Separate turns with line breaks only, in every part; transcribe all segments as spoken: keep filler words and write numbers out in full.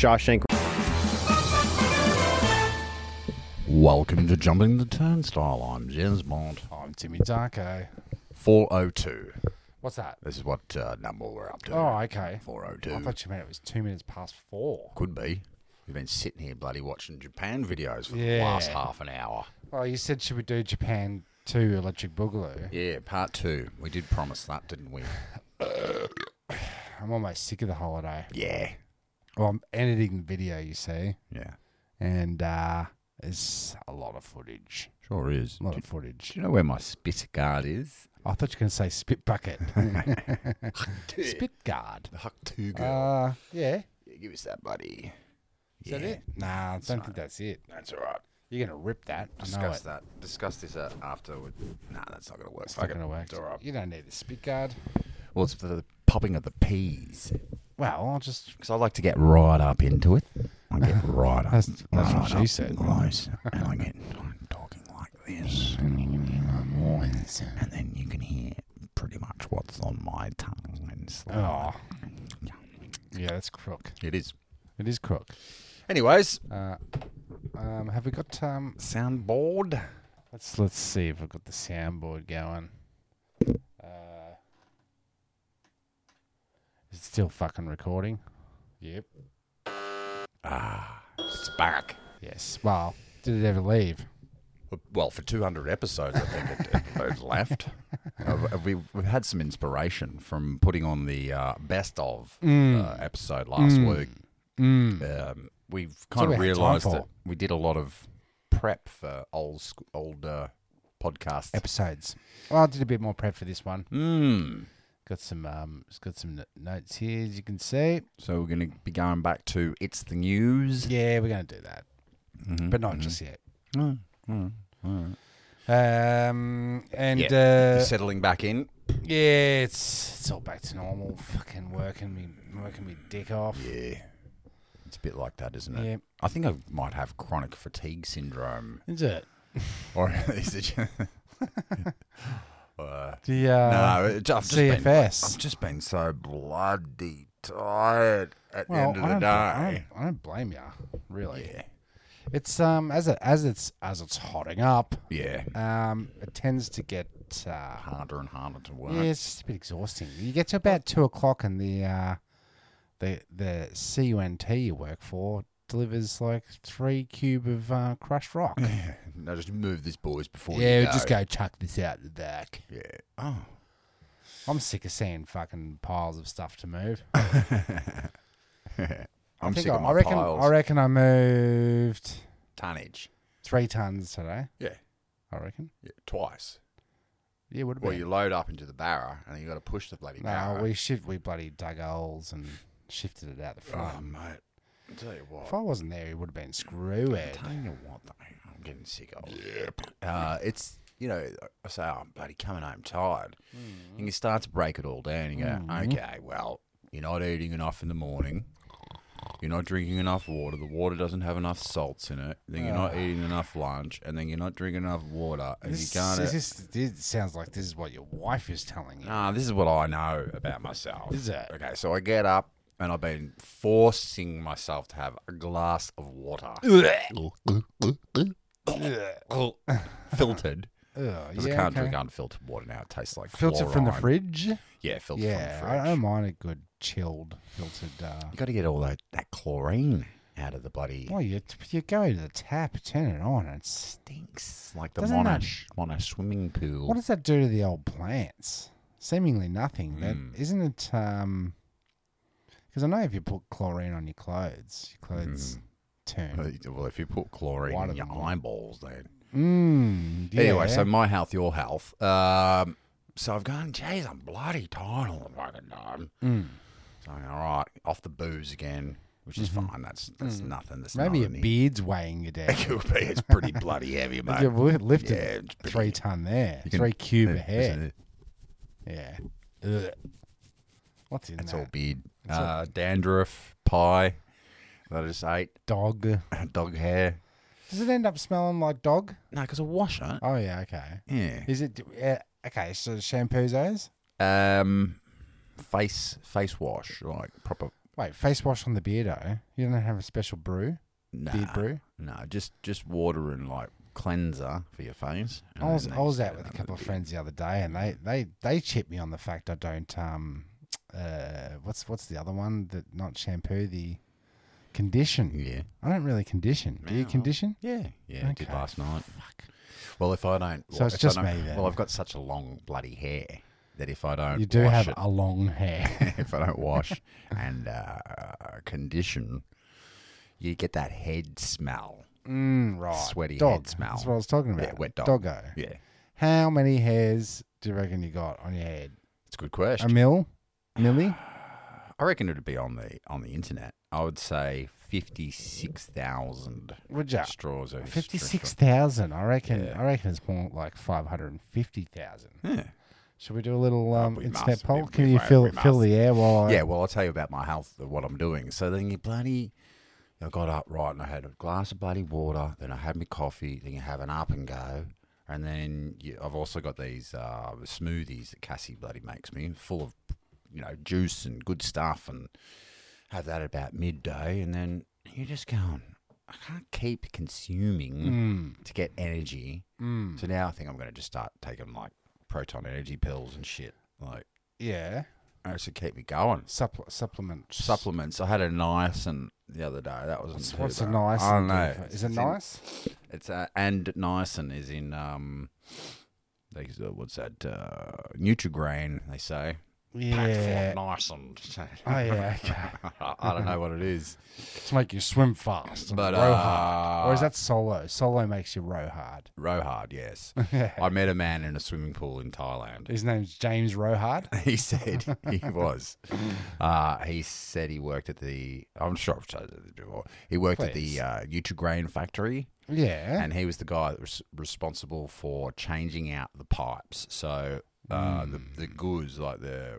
Shawshank.
Welcome to Jumping the Turnstile. I'm James Bond.
I'm Timmy Darko.
four oh two.
What's that?
This is what uh, number we're up to.
Oh, okay.
four oh two.
I thought you meant it was two minutes past four.
Could be. We've been sitting here bloody watching Japan videos for the
Yeah.
last half an hour.
Well, you said should we do Japan two Electric Boogaloo?
Yeah, part two. We did promise that, didn't we?
I'm almost sick of the holiday.
Yeah.
Well, I'm editing the video, you see,
Yeah.
and uh, there's a lot of footage.
Sure is.
A lot
Do,
of footage.
do you know where my spit guard is?
I thought you were going to say spit bucket. Spit guard.
The Huck two girl.
Uh, yeah.
Yeah, give us that, buddy.
Is that it? Nah, I don't think that's it.
That's all right.
You're going to rip that. I know
Discuss
it.
that. Discuss this uh, after. With... Nah, that's not going to work.
It's
Fuck
not
it.
going to work.
It's all right.
You don't need the spit guard.
Well, it's for the popping of the peas.
Well, I'll just...
Because I like to get right up into it. I get right up.
That's, that's
right
what she
up
said.
Close. And I get I'm talking like this. And then you can hear pretty much what's on my tongue. And it's like,
Oh. Yeah, that's crook.
It is.
It is crook.
Anyways,
Uh, um, have we got... Um,
soundboard.
let's let's see if I've got the soundboard going. Uh, is it still fucking recording? Yep.
Ah, it's back.
Yes. Well, did it ever leave?
Well, for two hundred episodes, I think it, it, it's left. Uh, we've, we've had some inspiration from putting on the uh, best of uh, episode last
Mm.
week.
Mm.
Um, we've
all
kind
we
of
had time
realised
for.
that we did a lot of prep for old sc- old uh, podcasts.
Episodes. Well, I did a bit more prep for this one.
Mm.
Got some um, it's got some n- notes here, as you can see.
So we're going to be going back to It's the News.
Yeah, we're going to do that,
Mhm,
but not
mhm.
just yet.
Mm, mm, mm.
Um, and
Yeah.
uh,
Settling back in.
yeah, it's it's all back to normal. Fucking working me, working me dick off.
Yeah. It's a bit like that, isn't it?
Yeah.
I think I might have chronic fatigue syndrome.
Is it?
Or is it... uh,
The uh,
no, it- I've just
C F S.
Been, I've just been so bloody tired at
well,
the end of
I
the
don't,
day.
I don't, I don't blame you, really.
Yeah.
It's um as it as it's as it's hotting up,
Yeah.
um, it tends to get uh,
Harder and harder to work.
yeah, it's just a bit exhausting. You get to about two o'clock, and the uh, the the C U N T you work for delivers like three cube of uh, crushed rock.
No, just move this, boys, before
yeah,
you go.
just go chuck this out the back.
Yeah. Oh.
I'm sick of seeing fucking piles of stuff to move.
I'm
I think
sick
I,
of my
I reckon
piles.
I reckon I moved
Tonnage.
three tons today.
Yeah.
I reckon.
Yeah. Twice.
Yeah, would have
Well,
been.
you load up into the barra, and then you got to push the bloody
No,
barra.
we shift. We bloody dug holes and shifted it out the front.
Oh, mate. I'll tell you what.
If I wasn't there, it would have been screw
I'm
it.
telling you what, though, I'm getting sick of it. Uh, it's, you know, I say, oh, I'm bloody coming home tired.
Mm.
And you start to break it all down. You go,
Mhm.
okay, well, you're not eating enough in the morning. You're not drinking enough water. The water doesn't have enough salts in it. Then you're not
Ah.
eating enough lunch. And then you're not drinking enough water. And
This,
you can't...
this, this, this sounds like this is what your wife is telling you.
Nah, this is what I know about myself.
Is it?
Okay, so I get up, and I've been forcing myself to have a glass of water. Filtered.
Ugh,
Because
yeah,
I can't
okay.
drink unfiltered water now. It tastes like
Filtered from the
fluoride.
fridge.
Yeah, filtered
Yeah,
from the
I
fridge.
don't mind a good chilled filtered. Uh,
You got to get all that, that chlorine out of the bloody...
well, you you go to the tap, turn it on, and it's
stinks like the
Doesn't
Monash, Monash swimming pool.
what does that do to the old plants? Seemingly nothing. That
Mm.
isn't it. Um, because I know if you put chlorine on your clothes, your clothes turn.
Well, if you put chlorine
Whiter
in your
than white.
eyeballs, then...
Mm, yeah.
Anyway, so my health, your health. Um, so I've gone, geez, I'm bloody tired all the fucking time.
Mm.
So I'm all right, off the booze again, which is fine. That's that's
Mm.
nothing. That's
Maybe
not
your
any-
beard's weighing you down.
It could be. It's pretty bloody heavy, mate.
You've li- lifted
Yeah, it's pretty-
three ton there,
You can-
three cube
Yeah,
of hair.
isn't it?
Yeah. Ugh. What's in
It's
that?
all beard.
It's all-
Uh, dandruff, pie that I just ate,
Dog.
dog hair.
Does it end up smelling like dog?
No, because I wash it.
Oh yeah, okay.
Yeah.
Is it uh, okay? So shampoos those?
Um, face face wash, like proper
Wait, face wash on the beardo? You don't have a special brew?
Nah,
Beard brew?
no, just just water and like cleanser for your face. and
I was
then
I was
just
out
put
with
it
a
under
couple of
the
friends the other day, and they, they, they chipped me on the fact I don't um uh what's what's the other one that not shampoo the condition.
beard. Yeah,
I don't really condition. Do you
Yeah, well,
condition?
yeah, yeah. I did
Okay,
last night.
Fuck.
Well, if I don't,
So it's
if I
just
don't-
me then.
Well, I've got such a long bloody hair that if I don't,
You do
wash
have
it,
a long hair.
if I don't wash and uh, condition, you get that head smell.
mm, right.
Sweaty
Dog.
head smell.
That's what I was talking about.
Yeah, wet dog.
Doggo.
Yeah,
How many hairs do you reckon you got on your head?
it's a good
A
question.
mil? Millie?
I reckon it'd be on the on the internet. I would say fifty six thousand
Would ya?
straws. of-
Fifty-six thousand. I reckon.
Yeah.
I reckon it's more like five hundred and fifty thousand.
Yeah.
Should we do a little um,
we
internet
must.
poll?
We-
Can
we
you
must.
fill
We
fill
must.
the air while I?
Yeah, well, I'll tell you about my health, what I'm doing. So then you bloody, I got up right and I had a glass of bloody water. Then I had my coffee. Then you have an up and go, and then you, I've also got these uh, smoothies that Cassie bloody makes me, full of, you know, juice and good stuff, and have that about midday, and then you're just going, I can't keep consuming
Mm,
to get energy.
mm.
So now I think I'm going to just start taking like proton energy pills and shit, like.
Yeah.
to keep me going.
Supple- supplements.
Supplements. I had a niacin the other day. That wasn't
What's,
too
what's a
bad.
nice?
I don't know.
Is it
It's in-
nice?
It's uh, and niacin is in um, they, uh, what's that? Uh, Nutrigrain. They say.
Yeah.
Packed full of niacin.
Oh yeah. Okay.
I don't know what it is,
To make you swim fast. and
but
row
uh,
hard. Or is that solo? Solo makes you row hard.
row hard? Yes.
Yeah.
I met a man in a swimming pool in Thailand.
His name's James Rowhard.
He said he was. Uh, he said he worked at the. I'm sure I've told you this before. He worked
Please.
at the uh, Nutrigrain factory,
Yeah.
and he was the guy that was responsible for changing out the pipes. So uh, the the goods, like the.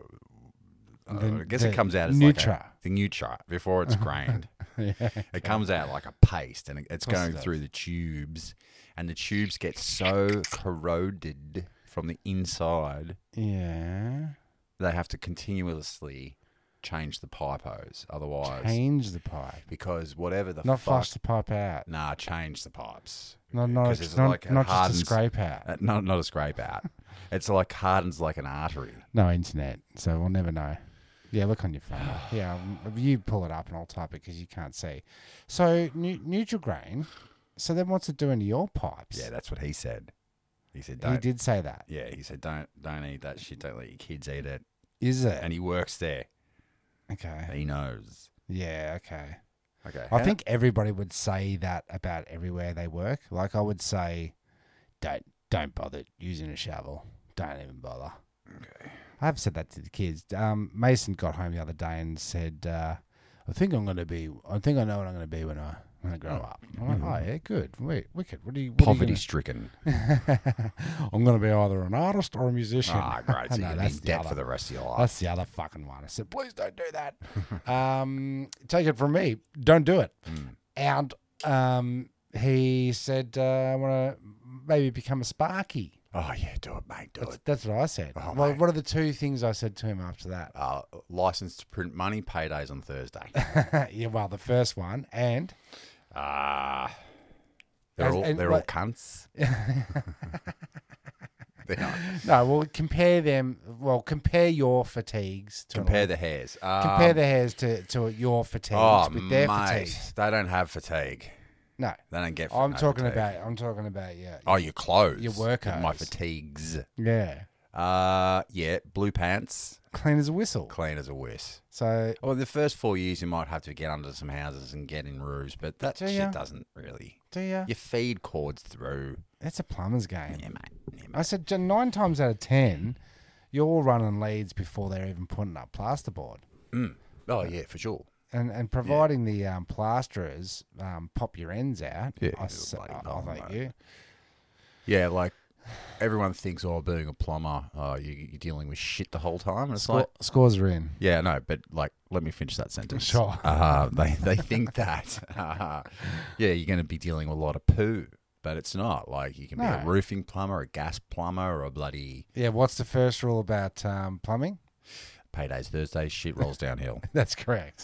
Uh,
The-
I guess
the
it comes out as like
Nutra.
a, the Nutra before it's grained.
yeah.
It comes out like a paste, and it, it's
Of course
going
it does.
through the tubes, and the tubes get so corroded from the inside
Yeah.
they have to continuously change the pipe hose. Otherwise,
Change the pipe.
because whatever the
Not
fuck,
flush the pipe out.
nah, change the pipes.
Not not,
'Cause
a,
it's
not,
like it
not just a
hardens-
scrape out.
Uh, not not a scrape out. It's like hardens like an artery.
No internet, so we'll never know. Yeah, look on your phone. Yeah, um, you pull it up and I'll type it because you can't see. So nu- Nutrigrain. So then, what's it doing to your pipes?
Yeah, that's what he said. He said,
he
don't.
did say that.
Yeah, he said, don't don't eat that shit. Don't let your kids eat it.
Is it?
And he works there.
Okay.
He knows.
Yeah. Okay.
Okay.
I
how-
think everybody would say that about everywhere they work. Like I would say, don't don't bother using a shovel. Don't even bother.
Okay.
I have said that to the kids. Um, Mason got home the other day and said, uh, "I think I'm going to be. I think I know what I'm going to be when I when I grow up." I'm like, "Oh yeah, good. Wait, wicked. What do you? What
Poverty
Are
stricken.
you gonna... I'm going to be either an artist or a musician."
Ah, great. So
No,
you're
that's
in
the
debt
other-
for the rest of your life.
That's the other fucking one. I said, "Please don't do that." um, take it from me. Don't do it.
Mm.
And um, he said, uh, "I want to maybe become a Sparky."
Oh, yeah, do it, mate. Do
That's,
it.
that's what I said.
Oh,
well,
mate.
what are the two things I said to him after that?
Uh, license to print money, paydays on Thursday.
yeah, well, the first one, and
Ah. they're
As-
all,
and
they're all
what-
cunts. They're not.
no, well, compare them. Well, compare your fatigues to
Compare the hairs. Um,
compare the hairs to, to your fatigues
Oh,
with their
mate.
fatigues.
They don't have fatigue.
No,
They don't get
I'm
no
talking
fatigue.
about. I'm talking about yeah.
Oh, your clothes.
Your work
My
hose.
fatigues.
Yeah,
Uh, yeah, blue pants,
clean as a whistle.
clean as a whiz.
So
Well, the first four years you might have to get under some houses and get in roofs, but that
Do
shit
ya?
doesn't really.
do you?
You feed cords through.
It's a plumber's game.
Yeah, mate. Yeah, mate.
I said "J- nine times out of ten, you're running leads before they're even putting up plasterboard.
Mm. Oh, yeah, for sure.
And and providing the um, plasterers um, pop your ends out,
Yeah,
I, s-
bloody
I-
bomb,
I thank
mate.
you.
Yeah, like everyone thinks, oh, being a plumber, uh, you, you're dealing with shit the whole time. And it's
Score,
like,
scores are in.
yeah, no, but like, let me finish that sentence.
Sure.
Uh, they they think that, uh, yeah, you're going to be dealing with a lot of poo, but it's not. Like, you can be
No.
a roofing plumber, a gas plumber, or a bloody
Yeah, what's the first rule about um, plumbing?
paydays Thursdays. Shit rolls downhill.
That's correct.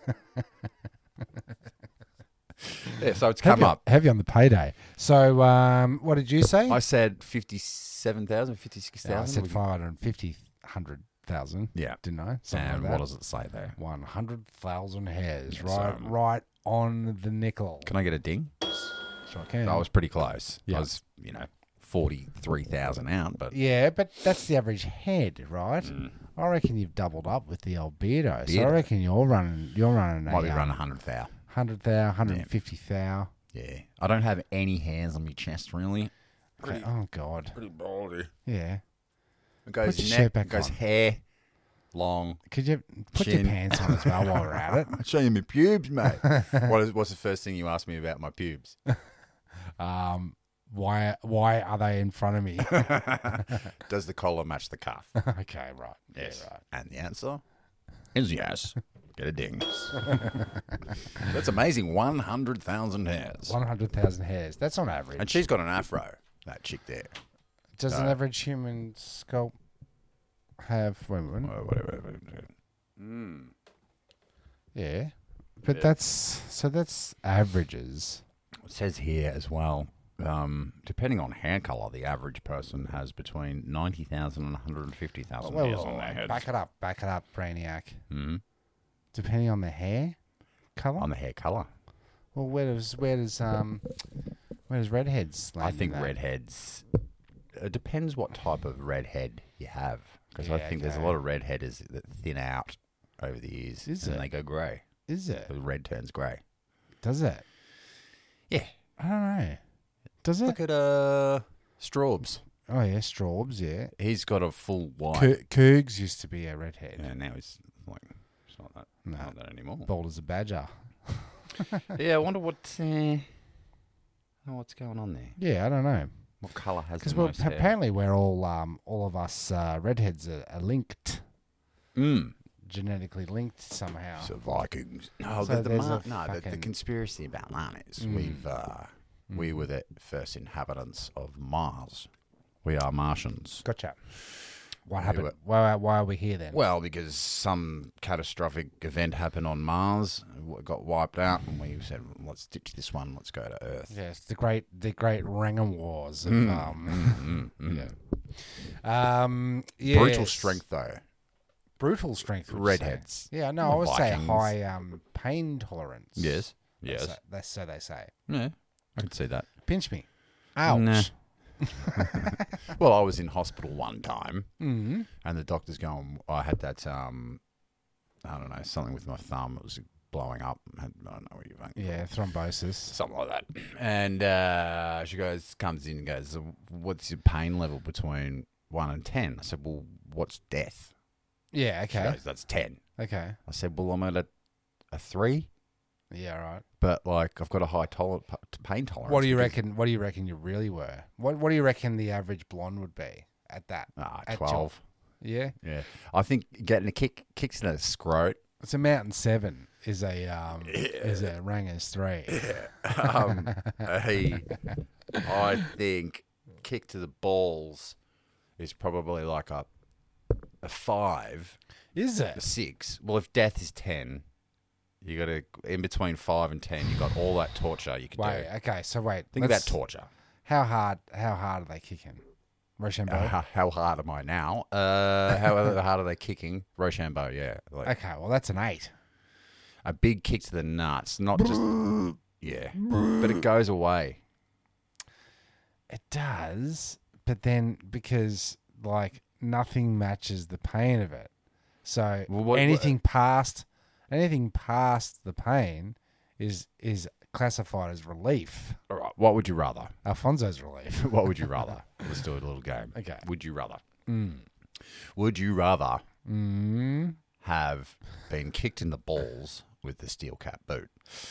Yeah, so it's come
heavy,
up.
heavy on the payday. So, um, what did you say?
I said fifty-seven thousand, fifty-six
Yeah, I
thousand.
said five hundred fifty, one hundred thousand.
Yeah.
Didn't I? Something
And
like
what
that.
does it say there?
one hundred thousand hairs.
Yeah,
right,
so-
right on the nickel.
Can I get a ding?
Sure can.
I was pretty close.
Yeah.
I was, you know, forty-three thousand out, but
Yeah, but that's the average head, right?
Mm.
I reckon you've doubled up with the old beardo. So I
Beardo.
reckon you're running, you're running
might be
a
running
um,
one hundred thousand.
one hundred thou, one hundred fifty thou.
Yeah. I don't have any hairs on my chest, really.
Okay. Oh God.
Pretty baldy.
Yeah.
It goes
Put your
neck,
shirt back
it goes
on.
hair, long.
Could you put
Chin.
your pants on as well while we're at it?
I'll show you my pubes, mate. what is, what's the first thing you ask me about my pubes?
Um, why why are they in front of me?
Does the collar match the cuff?
Okay, right.
Yes.
Yeah, right.
And the answer is yes. Get a ding. That's amazing. one hundred thousand hairs.
One hundred thousand hairs. That's on average.
And she's got an afro, that chick there.
Does an
uh,
average human scalp have? Wait a minute.
Oh, whatever. whatever. Mm.
Yeah, but
Yeah.
that's so that's averages.
It says here as well, um, depending on hair colour, the average person has between ninety thousand and one hundred fifty thousand
Well,
hairs
well,
on their heads.
back it up, back it up, Brainiac.
Mhm.
Depending on the hair color.
On the hair colour.
Well, where does where does um where does redheads land?
I
in
think
that?
redheads. It depends what type of redhead you have, because I
Yeah,
think there's a
okay.
lot of redheaders that thin out over the years,
Is
and
it?
they go grey.
Is it?
The red turns grey.
Does it?
Yeah.
I don't know. Does it?
Look at uh Straubs.
Oh yeah, Straubs. Yeah.
He's got a full white.
Coo- Cougs used to be a redhead.
Yeah, now he's like it's not that,
No.
not that anymore.
Bald as a badger.
Yeah, I wonder what uh, oh, what's going on there.
Yeah, I don't know.
What colour has
Because
the most hair?
apparently we're all um all of us uh, redheads are, are linked,
Mm.
genetically linked somehow.
So Vikings. No,
So
the, the,
there's
Mar-
a
no the, the
fucking-
conspiracy about that is
Mm.
we've uh, we were the first inhabitants of Mars. We are Martians.
Gotcha. What
Yeah,
happened?
what-
Why, why are we here then?
Well, because some catastrophic event happened on Mars, w- got wiped out, and we said, "Let's ditch this one. Let's go to Earth."
Yes, the great the great Rangan Wars of
Mm,
um
mm, mm, mm.
yeah. Um
Brutal
yes.
strength, though.
Brutal strength. would you say?
Redheads.
Yeah, no,
The
I would say
Vikings.
high um pain tolerance.
Yes.
That's
Yes.
so- that's so they say.
Yeah, I can see that.
Pinch me. Ouch.
Nah. Well, I was in hospital one time,
Mm-hmm.
and the doctor's going, I had that, um, I don't know, something with my thumb. It was blowing up. I had- I don't know what you think.
Yeah, thrombosis.
Something like that. And uh, she goes, comes in and goes, "So what's your pain level between one and ten? I said, well, what's death?
Yeah,
She
okay.
goes, that's ten.
Okay.
I said, well, I'm at a, a three,
Yeah, right.
but like I've got a high toler- p- pain tolerance.
What do you
because-
reckon? What do you reckon you really were? What What do you reckon the average blonde would be at that?
Ah,
At
twelve.
Yeah,
Yeah. I think getting a kick, kicks in a scrot.
it's a mountain seven. Is a um is a Rangas three.
um, he, I think kick to the balls is probably like a a five,
Is
a
it?
six. Well, if death is ten, you got to in between five and ten. You got all that torture you could
Wait.
do.
Okay. So wait.
Think
let's-
about torture.
How hard? How hard are they kicking? Rochambeau.
Uh, how, how hard am I now? Uh, how hard are they kicking? Rochambeau, yeah. Like
Okay. Well, that's an eight.
a big kick to the nuts, not just yeah, but it goes away.
It does, but then because like nothing matches the pain of it, so
Well, what-
anything past anything past the pain is is classified as relief.
All right, what would you rather?
Alfonso's relief.
What would you rather? Let's do a little game.
Okay.
Would you rather?
Mm.
Would you rather
Mm.
have been kicked in the balls with the steel cap boot?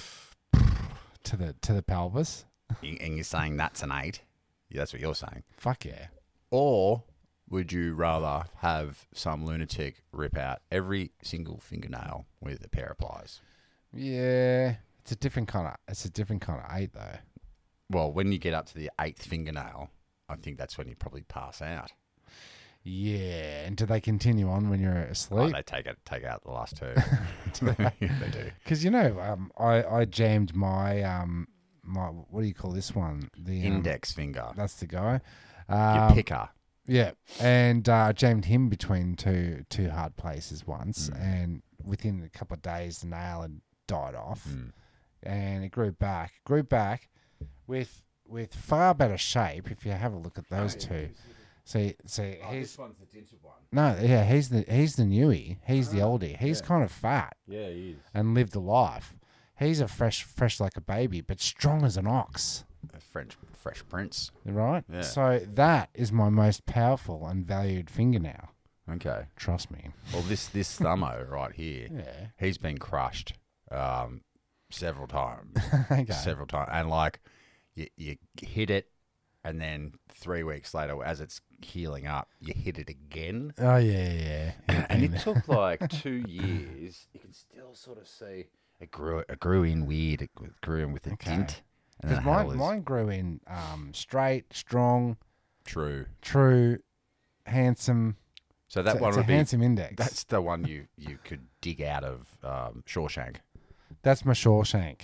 To the to the pelvis.
Y- And you're saying that's an eight? Yeah, that's what you're saying.
Fuck yeah.
Or would you rather have some lunatic rip out every single fingernail with a pair of pliers?
Yeah. It's a different kind of. It's a different kind of eight though.
Well, when you get up to the eighth fingernail, I think that's when you probably pass out.
Yeah. And do they continue on when you're
Oh,
asleep?
they take it, take out the last two. Yeah, they do.
Because you know, um, I I jammed my um my what do you call this one? The um,
Index finger.
That's the guy.
Your
Um,
picker.
Yeah, and uh, jammed him between two two hard places once,
Mm.
and within a couple of days, the nail had died off,
Mm.
and it grew back, grew back, with with far better shape. If you have a look at those two, see, see, he's
one's the tinted one.
no, yeah, he's the he's the newie, he's the oldie, he's
yeah.
kind of fat
Yeah, he is.
and lived a life. He's a fresh, fresh like a baby, but strong as an ox.
A French Fresh Prince.
Right?
Yeah.
So that is my most powerful and valued finger now.
Okay.
Trust me.
Well, this this thumbo right here,
Yeah.
he's been crushed um, several times.
Okay.
Several times. And like, you, you hit it, and then three weeks later, as it's healing up, you hit it again.
Oh, yeah, yeah. yeah.
And it took like two years. You can still sort of see it grew. It grew in weird. It grew in with a
Okay.
dint. And then
Because
it had all
mine,
this-
mine grew in um, straight, strong,
True.
true, handsome.
So that
it's a,
one
it's
would
a
be.
handsome index.
That's the one you, you could dig out of um, Shawshank.
That's my Shawshank.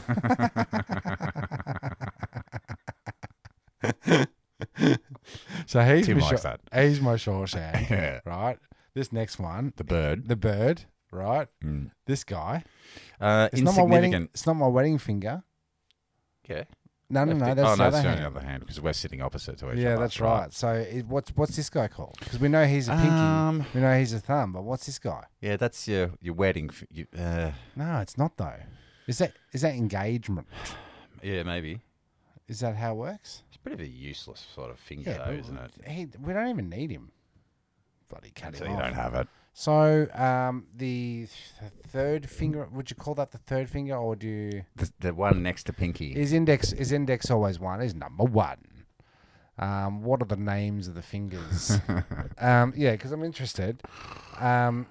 so he's
Tim
my
likes
Shaw-
that.
he's my Shawshank,
Yeah.
right? This next one,
The bird.
the bird, right?
Mm.
This guy.
Uh,
It's not my wedding.
insignificant.
It's not my wedding finger.
Yeah.
No, no, no.
Left-
That's
oh,
the
no,
other
it's
hand.
the other hand because we're sitting opposite to each other.
Yeah, that's right. So it, what's what's this guy called? Because we know he's a pinky.
Um,
we know he's a thumb, but what's this guy?
yeah, that's your your wedding. f- You, uh,
No, it's not though. Is that is that engagement?
yeah, maybe.
Is that how it works?
It's a bit of a useless sort of finger,
Yeah,
though,
but
isn't it?
He, we don't even need him. Bloody cut
So
him
you
off.
don't have it.
So um, the th- third finger. Would you call that the third finger, or do you?
The, the one next to Pinky.
Is index is index always one? Is number one. Um, what are the names of the fingers? um, yeah, because I'm interested. Um,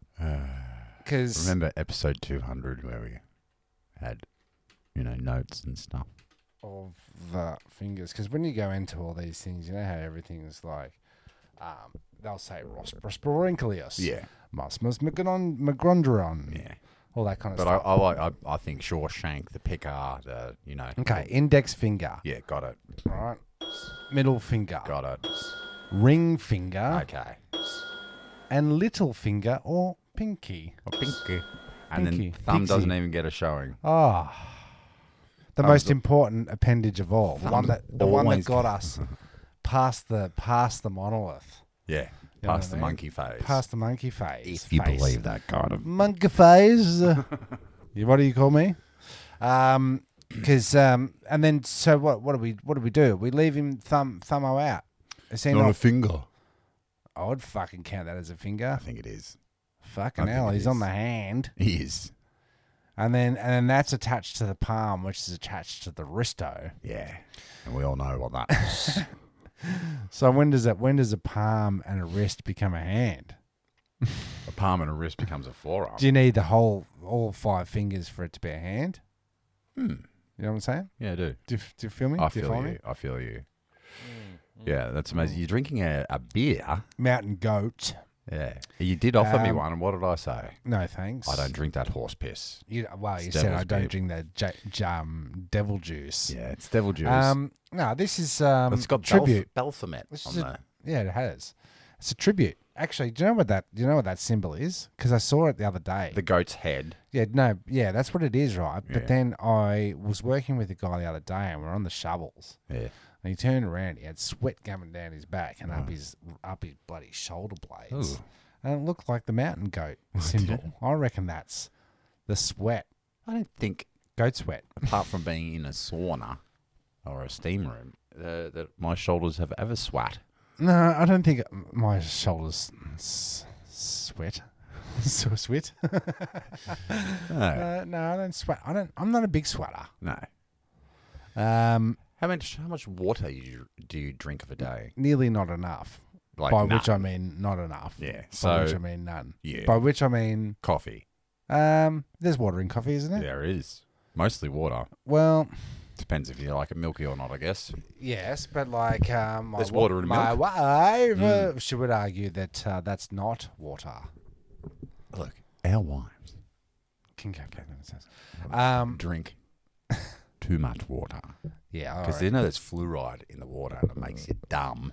because
Remember episode two hundred where we had, you know, notes and stuff.
of the fingers, because when you go into all these things, you know how everything's like. Um, they'll say Rospros Borinclius,
Yeah,
Musmus Macron- Macrondron,
yeah.
all that kind of
But I,
stuff.
I like. I, I think Shawshank, the picker, the you know.
Okay, index finger,
Yeah, got it.
right? Middle finger,
Got it.
ring finger,
Okay.
and little finger or pinky.
Well, Pinky. And
Pinky.
then thumb
Pixie.
doesn't even get a showing.
Ah, the
Thumbs
most
up.
important appendage of all, the one
Thumbs
that the one that
always
got
go-
us past the past the monolith,
Yeah.
You know
Past
what
the
I mean?
monkey phase.
past the monkey phase.
if you
face.
believe that kind of.
Monkey phase. You- what do you call me? Um, because um, and then so what? What do we? What do we do? We leave him thumb thumbo out. Is he not?
finger.
I would fucking count that as a
I
finger.
think it is.
Fucking
I think
hell,
it
he's on
is.
the hand,
He is.
and then and then that's attached to the palm, which is attached to the wristo.
Yeah. And we all know what that is.
So when does it? When does a palm and a wrist become a hand?
a palm and a wrist becomes a forearm.
Do you need the whole all five fingers for it to be a hand?
Hmm.
You know what I'm saying?
Yeah, I do.
Do you, do you feel me?
I
do you
feel
follow
you.
me?
I feel you. Yeah, that's amazing. You're drinking a, a beer.
Mountain goat.
Yeah. You did offer me
Um,
one, and what did I say?
No thanks.
I don't drink that horse piss.
You, well, you
It's
said I
devil's
don't
beer.
drink that j- j- um, devil juice.
Yeah, it's devil juice.
Um, no, this is um,
it's got
tribute.
Belf- Belphomet
This
on
is a-
there.
Yeah, it has. It's a tribute. Actually, do you know what that? Do you know what that symbol is? Because I saw it the other day.
The goat's head.
yeah, no, yeah, that's what it is, right? But
Yeah.
then I was working with a guy the other day, and we're on the shovels,
Yeah.
and he turned around. He had sweat coming down his back and up
Oh.
his up his bloody shoulder blades,
Ooh.
and it looked like the mountain goat symbol. I reckon that's the sweat,
I don't think,
goat sweat.
apart from being in a sauna or a steam room, uh, that my shoulders have ever swat.
No, I don't think my shoulders s- sweat. so sweat.
No.
Uh, no, I don't sweat. I don't. I'm not a big sweater.
No.
Um,
How much How much water you, do you drink of a day?
nearly not enough.
Like
by
none.
which I mean not enough.
Yeah.
By
So,
which I mean none.
yeah.
By which I mean
Coffee.
um, there's water in coffee, isn't it?
There is. Mostly water.
Well,
Depends if you like it milky or not, I guess.
Yes, but like um, my,
There's water in
my
milk.
wife, uh, she would argue that uh, that's not water.
Look, our wives
King Cafe. Um,
drink too much water.
yeah, all
Because
right.
you know there's fluoride in the water and it makes you dumb.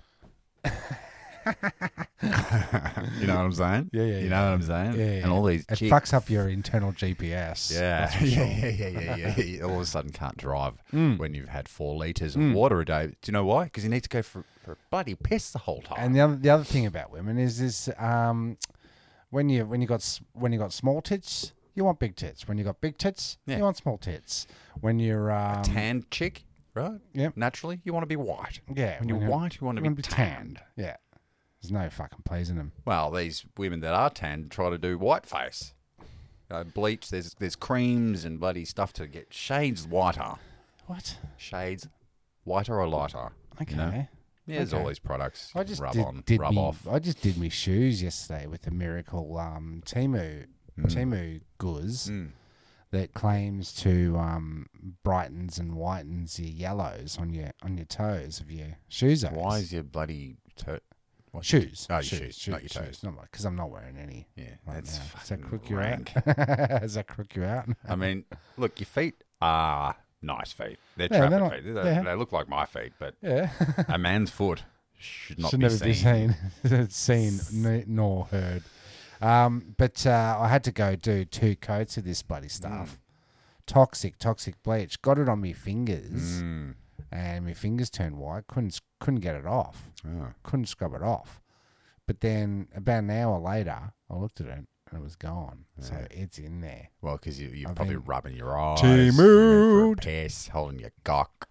You know what I'm saying?
Yeah, yeah,
You
yeah.
know what I'm saying?
Yeah, yeah,
And all these
it
chicks.
fucks up your internal G P S.
Yeah,
that's for
yeah,
sure.
yeah, yeah, yeah, yeah, yeah. You all of a sudden can't drive
Mm.
when you've had four litres of
Mm.
water a day. Do you know why? Because you need to go for, for a bloody piss the whole time.
And the other the other thing about women is this: um, when you when you got s- when you got small tits, you want big tits. When you got big tits,
Yeah.
you want small tits. When you're um,
Tanned chick, right?
Yep.
Naturally, you want to be white.
yeah,
When you're white, you want to
you
be
wanna
tanned.
Yeah, there's no fucking pleasing them.
Well, these women that are tanned try to do whiteface. You know, bleach, there's there's creams and bloody stuff to get shades whiter.
What?
Shades whiter or lighter.
Okay.
You know? Yeah, there's
Okay.
all these products.
I just
rub
did,
on,
did
rub
me,
off.
I just did my shoes yesterday with the miracle um, Timu Timu gauze
Mm.
that claims to um, brightens and whitens your yellows on your on your toes of your shoes.
Why is your bloody to- what's
shoes?
Oh, your shoes, not your toes.
Because I'm not wearing any.
Yeah,
Right
that's
now. Does that
fucking
crook you
rank.
out? Does that crook you out?
I mean, look, your feet are nice feet. They're
Yeah,
trapper
they're not-
feet. They,
yeah.
they look like my feet, but
Yeah.
a man's foot should not
Should
be
never
seen.
be seen, seen n- nor heard. Um, but uh, I had to go do two coats of this bloody stuff. Toxic, toxic bleach. Got it on my fingers,
Mm.
and my fingers turned white. Couldn't couldn't get it off.
Oh.
Couldn't scrub it off. But then about an hour later, I looked at it and it was gone. So it's in there.
Well, because you, you're
I've
probably
been-
rubbing your eyes,
Timu.
you went for a piss, holding your cock.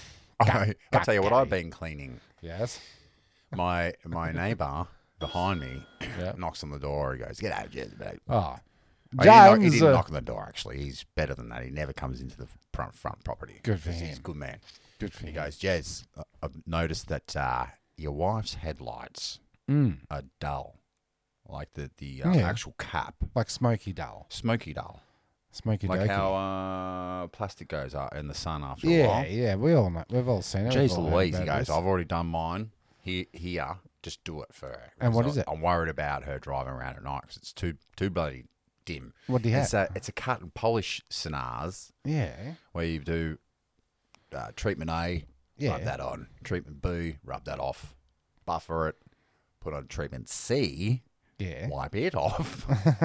I, I'll tell you what
Gary.
I've been cleaning.
Yes.
My my neighbour behind me
Yeah.
knocks on the door. He goes, "Get out, Jez." But
Oh,
Oh, he didn't, knock, he
James.
didn't
uh,
knock on the door, actually. He's better than that. He never comes into the front front property.
Good for
He's
him.
a good man.
Good for
He
him.
goes, Jez, I- I've noticed that uh, your wife's headlights
Mm,
are dull. Like the, the uh,
Yeah.
actual cap.
like smoky dull.
Smoky dull.
Smoky
Like
dokey.
how uh, plastic goes uh, in the sun after a
Yeah,
while.
yeah, we all know. We've all seen it. We've
Jeez
all heard
Louise, he
about
goes,
this.
I've already done mine. Here, here, just do it for her.
And what
Because
is it?
I'm worried about her driving around at night because it's too too bloody dim.
What do you have?
It's a, it's a cut and polish scenars
Yeah,
where you do uh, treatment A,
yeah.
rub that on. Treatment B, rub that off. Buffer it. Put on treatment C,
Yeah.
wipe it off.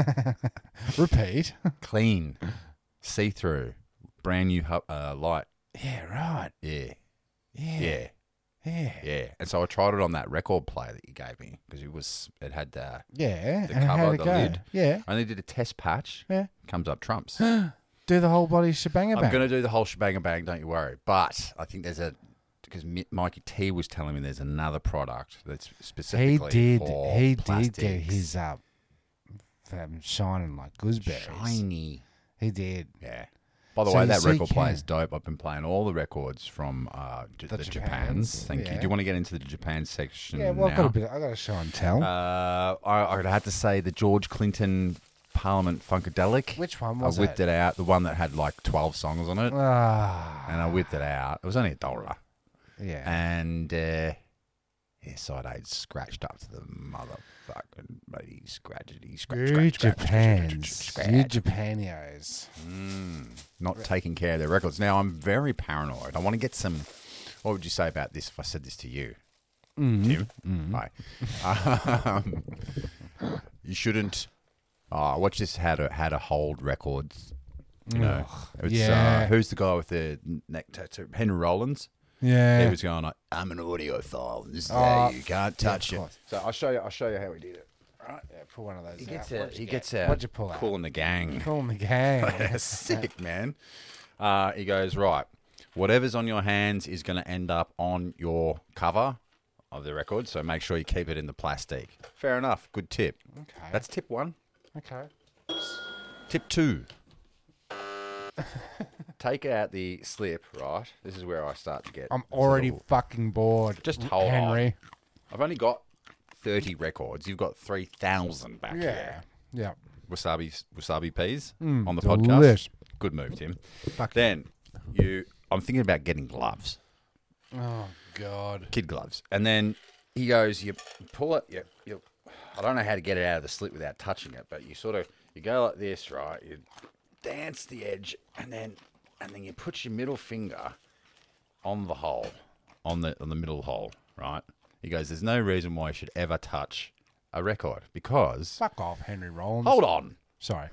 Repeat.
Clean, see-through, brand new hu- uh, light.
Yeah, right.
Yeah,
Yeah.
yeah,
Yeah.
yeah. And so I tried it on that record player that you gave me because it was it had the.
Yeah.
The
and
cover,
how'd it
the
go?
lid.
Yeah.
I only did a test patch.
Yeah.
Comes up trumps.
Do the whole body shebang
I'm
about.
going to do the whole shebang bang. Don't you worry. But I think there's a because Mi- Mikey T was telling me there's another product that's
He
specifically
did.
for
He did get
plastics.
his uh, um, shining like gooseberries.
shiny.
He did.
Yeah. By the
So
way,
you
that
see,
record player
yeah.
is dope. I've been playing all the records from uh, J-
The
the,
Japans,
Japans. Thank you.
yeah.
Do you want to get into the Japan section
Yeah. Well, I've
now?
got a bit. I got a show and tell.
Uh, I, I'd have to say the George Clinton Parliament Funkadelic.
Which one
I
was
whipped
it?
it out. The one that had like twelve songs on it.
Ah.
And I whipped it out. It was only a dollar.
Yeah.
And uh, yeah, side A's scratched up to the motherfucking bloody scratchity scratch,
You
scratch, scratch,
Japans.
scratch,
You
scratch.
Japanios.
Mm, not taking care of their records. Now I'm very paranoid. I want to get some. What would you say about this if I said this to you,
Mm.
Tim?
Mm.
Hi. Um, you shouldn't. Oh, watch this. How to how to hold records. You know, it's,
yeah.
uh, who's the guy with the neck tattoo? Henry Rollins.
Yeah.
He was going like, "I'm an audiophile. This is
Oh,
how you can't touch
of
it."
course.
So I'll show you. I'll show you how he did it.
Yeah, pull one of those
He
out.
gets
What'd
out.
you
He
get?
gets out.
What'd you pull out?
Cool in the gang.
Cool in the gang.
Sick, man. Uh, he goes, right, whatever's on your hands is going to end up on your cover of the record, so make sure you keep it in the plastic. Fair enough. Good tip.
Okay.
That's tip one.
Okay.
Tip two. Take out the slip, right? This is where I start to get...
I'm
this
already
little-
fucking bored.
Just hold
Henry.
I've only got thirty records. You've got three thousand back
Yeah.
here.
Yeah.
Wasabi, wasabi peas
Mm,
on the
delish.
podcast. Good move, Tim.
Fuck
Then you I'm thinking about getting gloves,
Oh God.
kid gloves. And then he goes, you pull it, you, you, I don't know how to get it out of the slit without touching it, but you sort of, you go like this, right? You dance the edge, and then, and then you put your middle finger on the hole, on the on the middle hole, right? He goes, there's no reason why you should ever touch a record because...
Fuck off, Henry Rollins.
Hold on.
Sorry.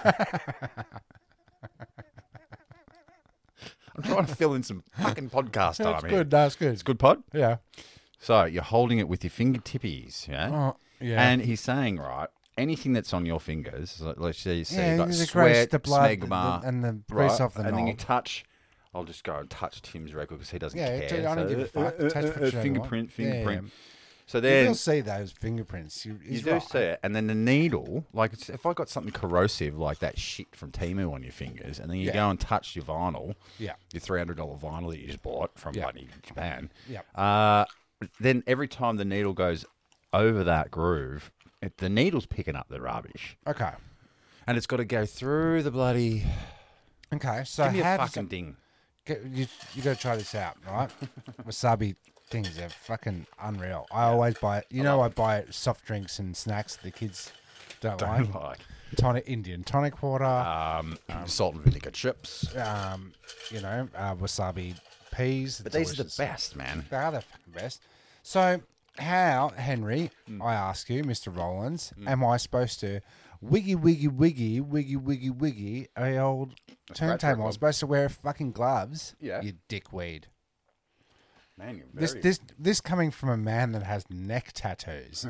I'm trying to fill in some fucking podcast time
That's
here.
good. That's good.
It's good pod?
Yeah.
So you're holding it with your fingertippies, yeah?
Oh, yeah.
And he's saying, right, anything that's on your fingers, so let's say, so
yeah,
you've got
the
sweat,
grease, the blood,
smegma,
the, and the grease
right?
off the
and then you
knob.
touch... I'll just go and touch Tim's record because he doesn't
Yeah,
care.
dude, I don't
So,
give a fuck.
uh, uh,
Touch
uh,
whichever one.
fingerprint,
Yeah,
fingerprint.
yeah.
So
You
then...
will see those fingerprints. You,
You
he's
do
right.
see it, and then the needle, like it's, if I got something corrosive like that shit from Temu on your fingers, and then you
Yeah.
go and touch your vinyl,
Yeah.
your three hundred dollar vinyl that you just bought from
Yeah.
bloody Japan,
Yeah.
uh, then every time the needle goes over that groove, it, the needle's picking up the rubbish,
Okay.
and it's got to go through the bloody.
Okay. So
Give me
how
a
does
fucking
it,
ding.
get, you you got to try this out, right? Wasabi things are fucking unreal. I always buy it. You know, I buy soft drinks and snacks the kids don't,
Don't
like.
like.
Tonic Indian tonic water.
Um, salt and vinegar chips.
um, you know, uh, wasabi peas.
But
It's
these are
delicious.
the best, man.
They are the fucking best. So, how, Henry,
Mm.
I ask you, Mister Rollins, am I supposed to wiggy, wiggy, wiggy, wiggy, wiggy, wiggy a old
scratch
turntable? I'm
record.
supposed to wear fucking gloves?
Yeah.
You dickweed.
Man, you're
This,
very...
this, this coming from a man that has neck tattoos.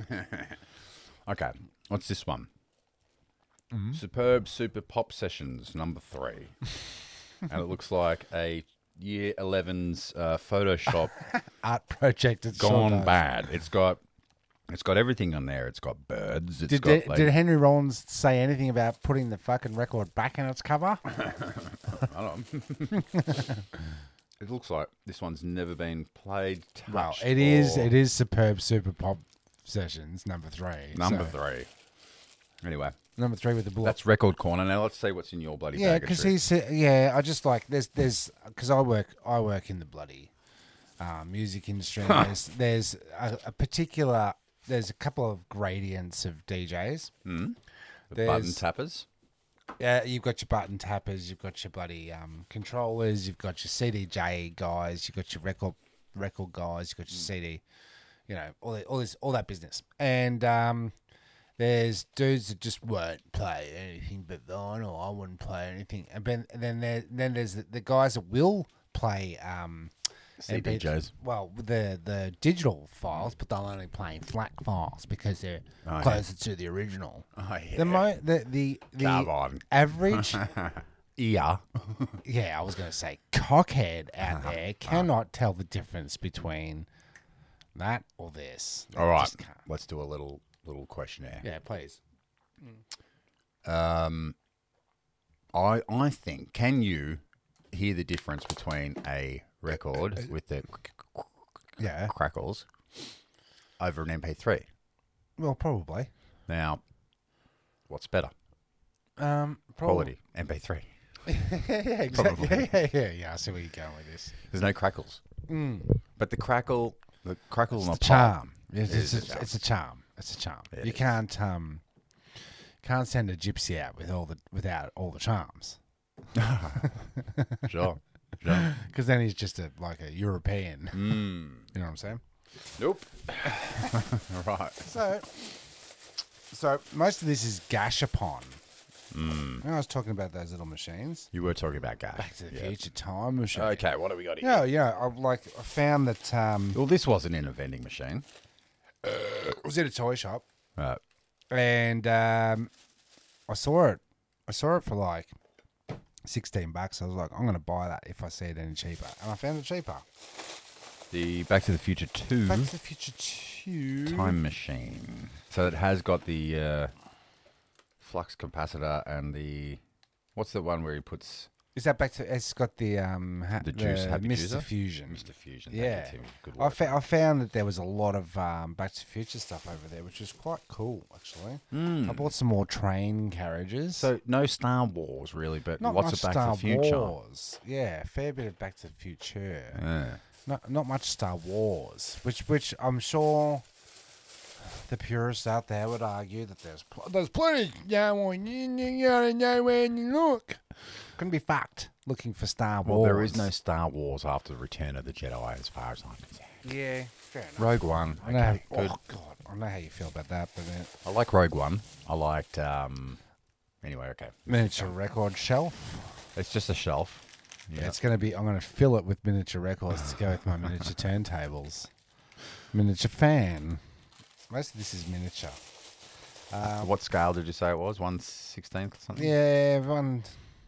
Okay, what's this one?
Mm-hmm.
Superb Super Pop Sessions number three, and it looks like a Year eleven's uh, Photoshop
Art project. It's
gone
sort of-
bad. It's got, it's got everything on there. It's got birds. It's
Did,
got
did,
like,
did Henry Rollins say anything about putting the fucking record back in its cover?
I don't know. It looks like this one's never been played. Touched,
Well, it is.
or-
It is superb super pop sessions number three.
number
So,
three. Anyway,
Number three with the bullet.
that's record corner. Now let's see what's in your bloody
Yeah,
bag of
because
tricks.
he's yeah. I just like there's there's because I work I work in the bloody uh, music industry. And there's there's a, a particular there's a couple of gradients of D Js.
Hmm? The button
there's-
tappers.
Yeah, you've got your button tappers, you've got your bloody um, controllers, you've got your C D J guys, you've got your record record guys, you've got your C D, you know, all that, all this all that business. And um, there's dudes that just won't play anything but vinyl. I wouldn't play anything. And then and then there, then there's the, the guys that will play um,
C D
M P
Js.
well, the the digital files, but they'll only play FLAC files because they're
Oh, yeah.
closer to the original.
Oh, yeah.
The mo the the, the
Come on.
average
Yeah.
yeah, I was going to say cockhead out
Uh-huh.
there cannot tell the difference between that or this. They
All right.
just can't.
Let's do a little little questionnaire.
Yeah, please.
Um, I I think can you hear the difference between a record with the
Yeah.
crackles over an M P three?
Well, probably.
Now, what's better?
Um,
Quality M P three.
yeah, exactly.
Probably.
Yeah, yeah, yeah. I see where you're going with this.
There's no crackles,
Mm.
but the crackle, the crackle
It's
on
a
the
charm. It's,
It
it's,
is a
a,
charm.
it's a charm. It's a charm.
It
you
is.
can't um, can't send a gypsy out with all the without all the charms,
Sure. Sure.
because then he's just a like a European.
Mm.
You know what I'm saying?
Nope. All right.
So, so most of this is Gashapon.
Mm.
I was talking about those little machines.
You were talking about gas.
Back to the
Yeah.
Future time machine.
Okay, what have we got here?
Yeah, yeah. I like I found that um,
Well, this wasn't in a vending machine.
I was at a toy shop
Right.
and um, I saw it. I saw it for like sixteen bucks. I was like, I'm going to buy that if I see it any cheaper, and I found it cheaper.
The Back to the Future two
Back to the Future two.
time machine. So it has got the uh, flux capacitor and the... What's the one where he puts...
Is that back to? It's got the um ha-
The juice, Happy
Mister
Juicer?
Fusion.
Mister Fusion.
Yeah.
Thank you, Tim. Good
I,
work.
fa- I found that there was a lot of um, Back to the Future stuff over there, which was quite cool, actually. I bought some more train carriages.
So no Star Wars really, but
not
lots
much
of Back
Star
to the Future.
Wars. Yeah, fair bit of Back to the Future.
Yeah.
Not not much Star Wars, which which I'm sure the purists out there would argue that there's pl- there's plenty. Yeah, well, you, you gotta know where you look. Couldn't be fucked looking for Star Wars.
Well, there is no Star Wars after the Return of the Jedi, as far as I'm concerned.
Yeah, fair enough.
Rogue One.
I know
Okay,
how,
good.
oh god, I know how you feel about that, but uh,
I like Rogue One. I liked. Um, anyway, okay.
miniature record shelf.
It's just a shelf. Yeah.
It's going to be. I'm going to fill it with miniature records to go with my miniature turntables. Miniature fan. Most of this is miniature. Um,
what scale did you say it was? One sixteenth or something?
yeah, one.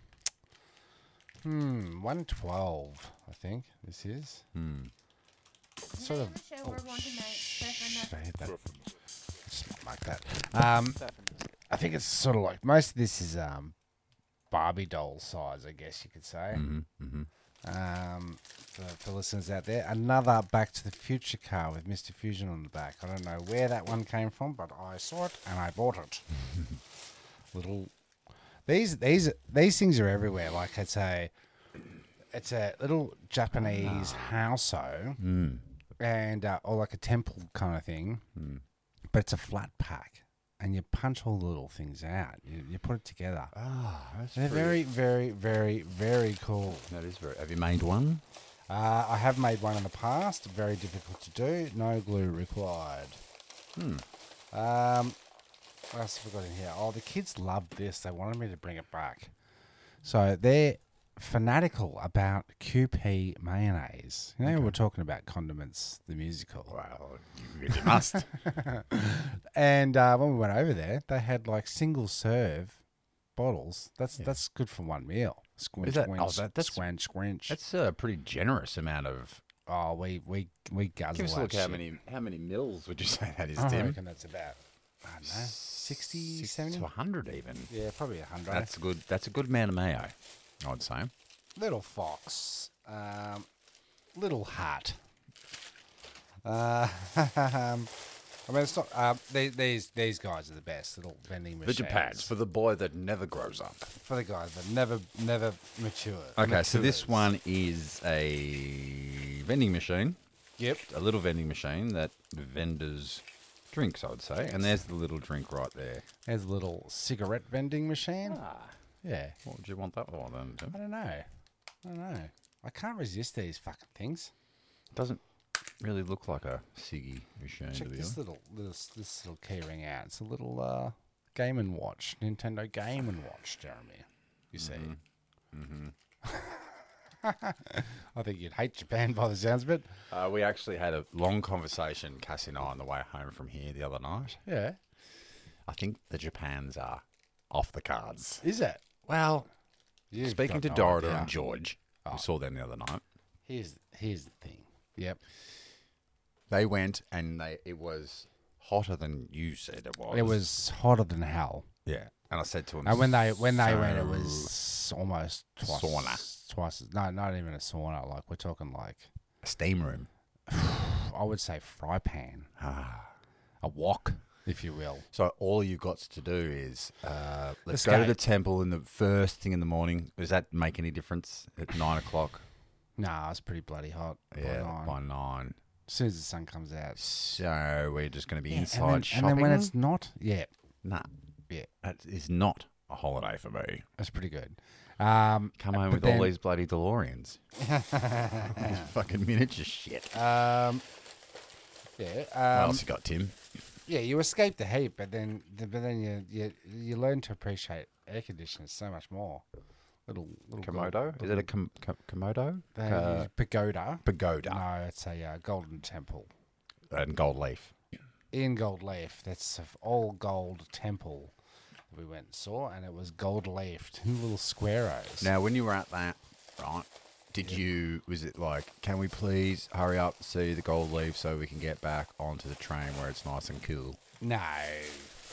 Hmm, one twelve. I think this is.
Hmm.
Sort of.
Show
Oh,
we're wanting to
shh, I hit that. It's not like that. Um, I think it's sort of like most of this is um, Barbie doll size, I guess you could say.
Mm-hmm. Mm-hmm.
Um, for, for listeners out there, another Back to the Future car with Mister Fusion on the back. I don't know where that one came from, but I saw it and I bought it. Little these these these things are everywhere. Like it's a it's a little Japanese househo,
Mm.
and uh, or like a temple kind of thing,
Mm.
but it's a flat pack, and you punch all the little things out. You, you put it together.
Ah, that's
They're very, very, very, very cool.
That is very. Have you made one?
Uh, I have made one in the past. Very difficult to do. No glue required.
Hmm.
Um, what else have we got in here? Oh, the kids loved this. They wanted me to bring it back. So they're fanatical about Q P mayonnaise. You know,
Okay.
we're talking about Condiments, the musical.
Well, you really must.
And uh, when we went over there, they had like single serve bottles. That's
Yeah.
that's good for one meal. Squinch,
Is that-
squinch,
oh, that- that's-
squinch, squinch.
That's a pretty generous amount of.
Oh, we we we guzzle
Give us a
that
look. How
shit.
many? How many mils would you say that is,
I
Tim?
reckon that's about, I don't know, sixty,
Six
seventy?
to a hundred even.
Yeah, probably a hundred.
That's a good. That's a good amount of mayo. I would say.
Little Fox, um, Little Hat. Uh, um, I mean, it's not. Uh, they, these these guys are the best little vending
The
machines.
Japans for the boy that never grows up.
for the guys that never never mature.
Okay, so this
matures.
one is a vending machine,
Yep.
a little vending machine that vendors drinks, I would say. And there's the little drink right there.
There's a little cigarette vending machine.
Ah,
Yeah.
what would you want that for then, Tim?
I don't know. I don't know. I can't resist these fucking things.
Doesn't really look like a ciggy machine,
Check
to be
this
honest.
little, little this little key ring out. It's a little uh, Game and Watch, Nintendo Game and Watch, Jeremy. You see.
Mm-hmm.
I think you'd hate Japan by the sounds of it.
Uh, we actually had a long conversation, Cassie and I, on the way home from here the other night.
Yeah.
I think the Japans are off the cards.
Is it?
Well,
You've
speaking
got
to
no
Dorota
idea.
and George,
Oh.
we saw them the other night.
Here's here's the thing. Yep.
They went and they it was hotter than you said it was.
It was hotter than hell.
yeah. And I said to him,
And when they when they
"So
went, it was almost twice.
Sauna.
Twice. as- No, not even a sauna. Like we're talking like
a steam room.
I would say fry pan,
Ah.
a wok, if you will.
So all you got to do is uh, let's
Escape.
go to the temple in the first thing in the morning. Does that make any difference at nine o'clock?
Nah, it's pretty bloody hot. by
Yeah,
nine.
by nine.
As soon as the sun comes out.
So we're just going to be
Yeah,
inside
and then,
shopping.
and then when it's not, yeah,
nah,
yeah,
that is not a holiday for me.
that's pretty good. Um,
Come home
but
with
then-
all these bloody DeLoreans. These fucking miniature shit.
um, yeah,
what
um,
else you got, Tim?
yeah, you escape the heat, but then, but then you you you learn to appreciate air conditioners so much more. Little little
Komodo?
gold-
Is it a com- com- Komodo?
They
Uh,
use pagoda?
pagoda.
No, it's a uh, golden temple
And gold leaf.
in Gold Leaf. That's an all gold temple we went and saw, and it was gold leafed in little squaros.
Now, when you were at that, right, did you, was it like, can we please hurry up, see the gold leaf so we can get back onto the train where it's nice and cool?
No,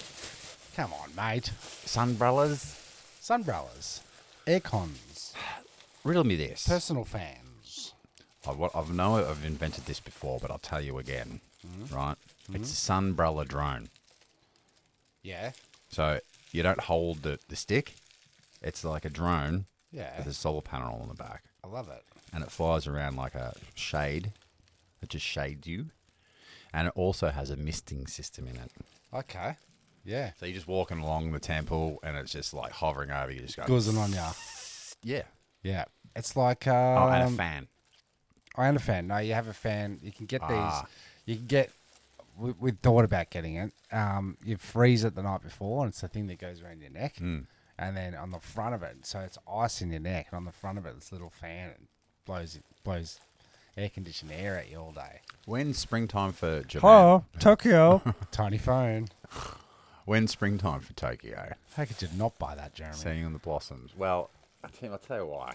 come on, mate.
Sunbrellas?
Sunbrellas, air cons.
riddle me this.
Personal fans.
I, what, I know I've invented this before, but I'll tell you again. Mm-hmm. Right? Mm-hmm. It's a Sunbrella drone.
Yeah.
So you don't hold the, the stick. It's like a drone
Yeah.
with a solar panel on the back.
I love it.
And it flies around like a shade. It just shades you. And it also has a misting system in it.
Okay. Yeah.
So you're just walking along the temple and it's just like hovering over you. Just going,
Goozing on ya.
yeah.
Yeah. It's like... Um,
Oh, and a fan.
I am a fan. No, you have a fan. You can get these.
Ah.
You can get... We, we thought about getting it. Um, you freeze it the night before and it's the thing that goes around your neck.
Mm.
And then on the front of it, so it's ice in your neck. And on the front of it, this little fan and blows, blows air-conditioned air at you all day.
When's springtime for Japan?
Hello, Tokyo. Tiny phone.
When's springtime for Tokyo?
How could you not buy that, Jeremy?
Seeing the blossoms. Well, I tell, I'll tell you why.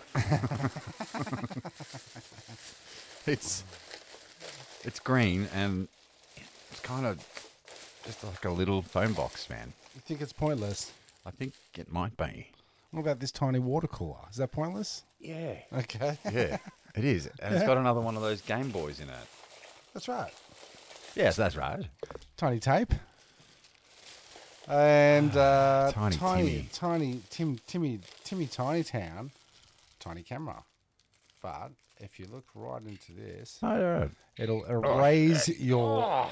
it's it's green and it's kind of just like a little phone box, man.
You think it's pointless?
I think it might be.
What about this tiny water cooler? Is that pointless?
Yeah.
Okay.
Yeah, it is. And it's got another one of those Game Boys in it.
That's right.
Yes, that's right.
Tiny tape. And uh,
Tiny
tiny,
Timmy.
tiny, Tim, Timmy, Timmy, Tiny Town, tiny camera. But if you look right into this,
Oh, yeah.
it'll erase your.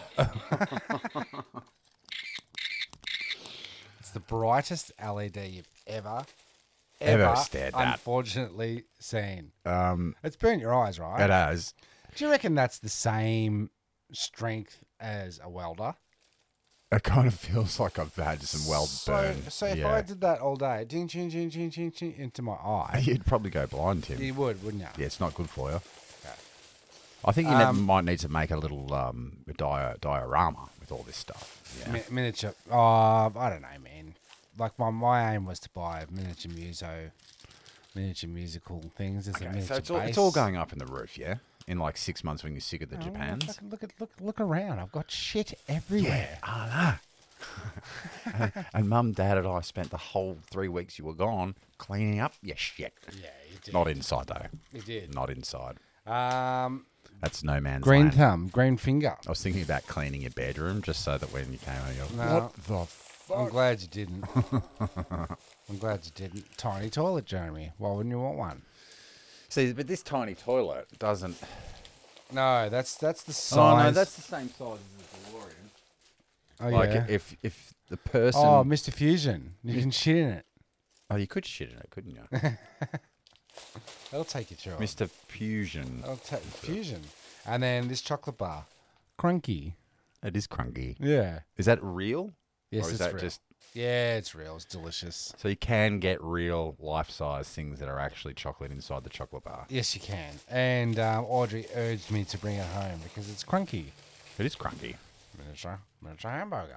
It's the brightest L E D you've ever,
Ever
ever,
stared at.
unfortunately seen.
Um,
It's burnt your eyes, right?
it has.
Do you reckon that's the same strength as a welder?
It kind of feels like I've had some weld
so,
burn.
So if
yeah.
I did that all day, ding, ching, ching, ching, ching, ching, into my eye,
You'd probably go blind, Tim.
you would, wouldn't you?
Yeah, it's not good for you.
Okay.
I think you
Um,
ne- might need to make a little um, dia- diorama with all this stuff. Yeah.
Mi- miniature. Oh, I don't know, man. Like my my aim was to buy miniature muso, miniature musical things. There's a
Okay,
miniature
so it's all, it's
bass.
all going up in the roof, yeah? In like six months when you're sick of the
Oh,
Japans.
fucking Look at look look around. I've got shit everywhere.
Ah, and, and Mum, Dad, and I spent the whole three weeks you were gone cleaning up your shit.
Yeah, you did.
Not inside, though.
You did.
Not inside.
Um,
That's no man's
green
land.
thumb, green finger.
I was thinking about cleaning your bedroom just so that when you came home, you go,
No.
what the fuck?
I'm glad you didn't. I'm glad you didn't. Tiny toilet, Jeremy. Why wouldn't you want one?
See, but this tiny toilet doesn't...
No, that's that's the size.
Oh, no, that's the same size as the DeLorean.
oh,
Like,
yeah.
if if the person...
Oh, Mister Fusion. You can shit in it.
Oh, you could shit in it, couldn't you?
That'll take you through it.
Mister Fusion.
That'll ta- Fusion. And then this chocolate bar. Crunky.
It is crunky.
Yeah.
Is that real?
Yes,
or is
it's
that
real.
just...
Yeah, it's real. It's delicious.
So you can get real life-size things that are actually chocolate inside the chocolate bar.
Yes, you can. And um, Audrey urged me to bring it home because it's crunky.
It is crunky.
Miniature, miniature hamburger.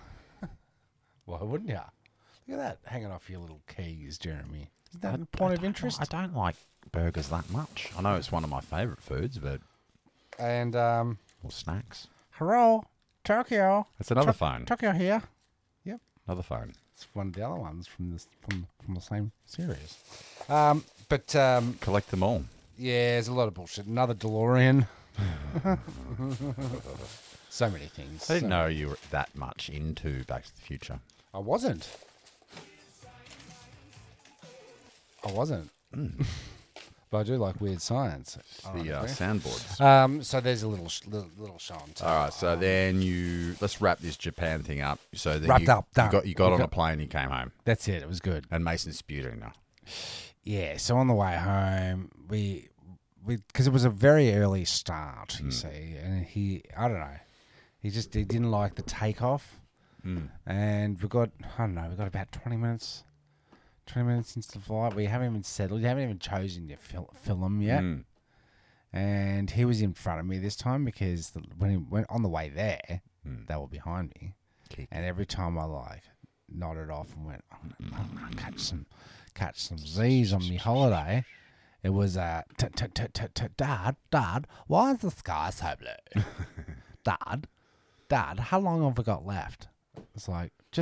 Why wouldn't ya? Look at that hanging off your little keys, Jeremy. Is that a point of interest?
I don't like burgers that much. I know it's one of my favourite foods, but...
And, um,
Or snacks.
hello, Tokyo.
That's another
To-
phone.
Tokyo here.
Another phone.
It's one of the other ones from this from from the same series. Um, but um,
Collect them all.
yeah, there's a lot of bullshit. Another DeLorean. So many things.
I didn't
So-
know you were that much into Back to the Future.
I wasn't. I wasn't. But I do like weird science.
The uh,
ironically.
soundboards.
Um, so there's a little sh- little, little show on top.
All right, so then you... Let's wrap this Japan thing up. So then
Wrapped
you,
up, done.
You got, you got
We
on
got-
a plane, you came home.
That's it. It was good.
And Mason's spewing now.
Yeah. So on the way home, we we because it was a very early start,
Hmm.
you see, and he I don't know, he just he didn't like the takeoff,
Mm.
and we got I don't know, we got about twenty minutes. twenty minutes into the flight. We haven't even settled. You haven't even chosen your fil- film yet.
Mm.
And he was in front of me this time because the, when he went on the way there,
Mm.
they were behind me.
Kick.
And every time I like nodded off and went, I'm gonna, I'm gonna catch some, catch some Z's on me holiday. It was uh, t- t- t- t- t- Dad, Dad, why is the sky so blue? Dad, Dad, how long have we got left? It's like just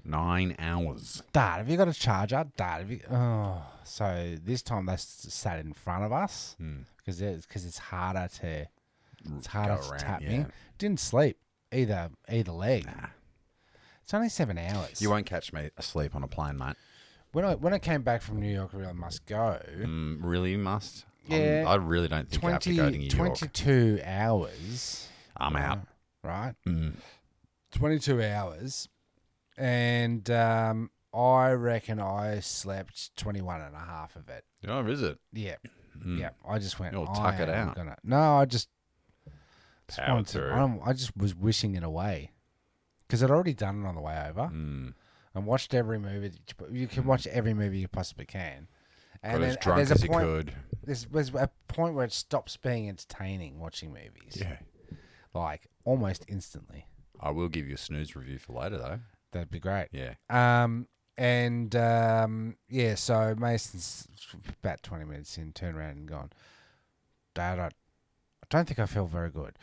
Nine hours.
Dad, have you got a charger? Dad, have you? Oh, so this time they s- sat in front of us because it's because it's harder to it's harder
Go
to
around,
tap
yeah.
me. Didn't sleep either either leg.
Nah.
It's only seven hours.
You won't catch me asleep on a plane, mate.
when I when I came back from New York, I really must go.
Mm, really must?
Yeah.
I'm, I really don't think you have to go to New York.
twenty-two hours.
I'm out.
Right.
Mm.
twenty-two hours. And um, I reckon I slept twenty-one and a half of it.
Oh, is it?
Yeah.
Mm.
Yeah. I just went,
You'll
I
tuck it
am
out.
Gonna, no, I just, just
Power
wanted to,
through.
I'm- I just was wishing it away. Because I'd already done it on the way over.
Mm.
And watched every movie. that You you can watch every movie you possibly can. And
Got
then
as drunk
there's
as
a
you
point,
could.
There's, there's a point where it stops being entertaining watching movies.
Yeah.
Like, almost instantly.
I will give you a snooze review for later, though.
That'd be great.
Yeah.
Um, and um, yeah, so Mason's about twenty minutes in, turned around and gone, Dad, I, I don't think I feel very good.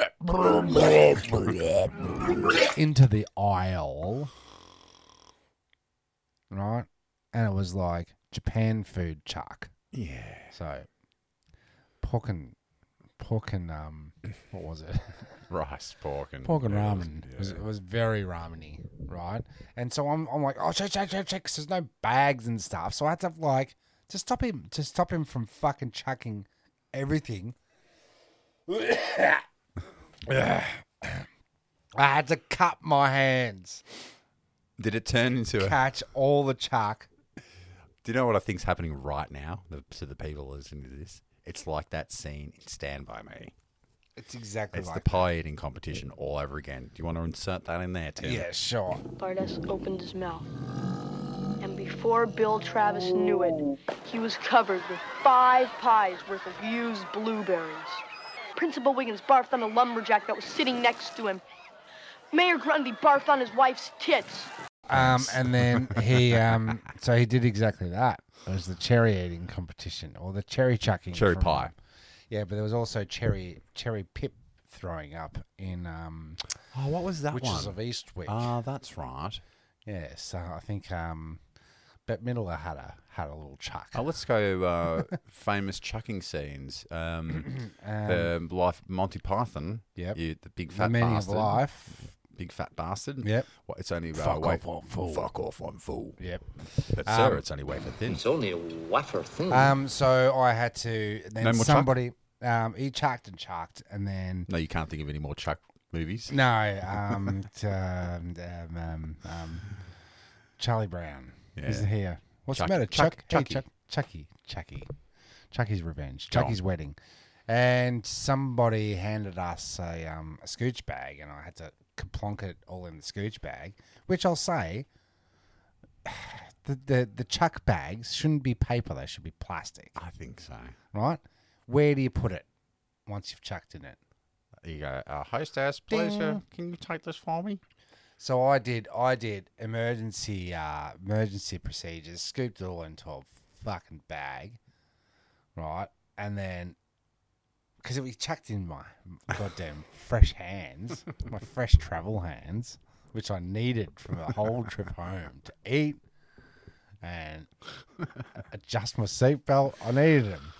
Into the aisle, right? And it was like Japan food chuck.
Yeah.
So pork and pork and um, what was it?
Rice, pork, and
Pork and
noodles,
ramen.
yeah.
It was, it was very ramen-y, right? And so I'm, I'm like, oh, check, check, check, check, 'cause there's no bags and stuff. So I had to, like, to stop him, to stop him from fucking chucking everything. I had to cup my hands,
Did it turn into a...
catch all the chuck.
Do you know what I think's happening right now the, to the people listening to this? It's like that scene in Stand By Me.
It's exactly
It's
like
the pie eating competition all over again. Do you want to insert that in there,
that.
Tim?
Yeah, sure.
Bardas opened his mouth. And before Bill Travis knew it, he was covered with five pies worth of used blueberries. Principal Wiggins barfed on the lumberjack that was sitting next to him. Mayor Grundy barfed on his wife's tits.
Um, and then he, um, so he did exactly that. It was the cherry eating competition or the cherry chucking.
Cherry
from-
pie.
Yeah, but there was also cherry cherry pip throwing up in um,
Oh, what was that
Witches
one?
of Eastwick.
Ah, that's right.
yeah, so I think um, Bette Midler had a had a little chuck.
Oh, let's go uh, famous chucking scenes. Um,
Um,
the life Monty Python.
Yep.
You, the big
the
fat
meaning
bastard.
of life.
Big fat bastard.
Yep.
What, it's only uh,
Fuck
wait,
off, I'm full.
Fuck off, I'm full.
Yep.
But
Um,
sir, it's only wafer thin.
It's only a wafer thin.
Um, so I had to then
No more chuck?
somebody um, he chucked and chucked and then
No, you can't think of any more Chuck movies.
no um, t- um, um, um, um Charlie Brown
Yeah.
is here. What's
Chuck-
the matter,
Chuck-
Chuck? Hey,
Chucky.
Chuck, Chucky, Chucky, Chucky's revenge,
Go
Chucky's wedding, and somebody handed us a um a scooch bag, and I had to plonk it all in the scooch bag, which I'll say. The, the the chuck bags shouldn't be paper; they should be plastic,
I think so.
right? Where do you put it once you've chucked in it?
You go, uh, hostess, please, uh,
Ding.
can you take this for me?
So I did. I did emergency uh, emergency procedures. Scooped it all into a fucking bag, right? And then, because it was chucked in my goddamn fresh hands, my fresh travel hands, which I needed from the whole trip home to eat and adjust my seatbelt. I needed them.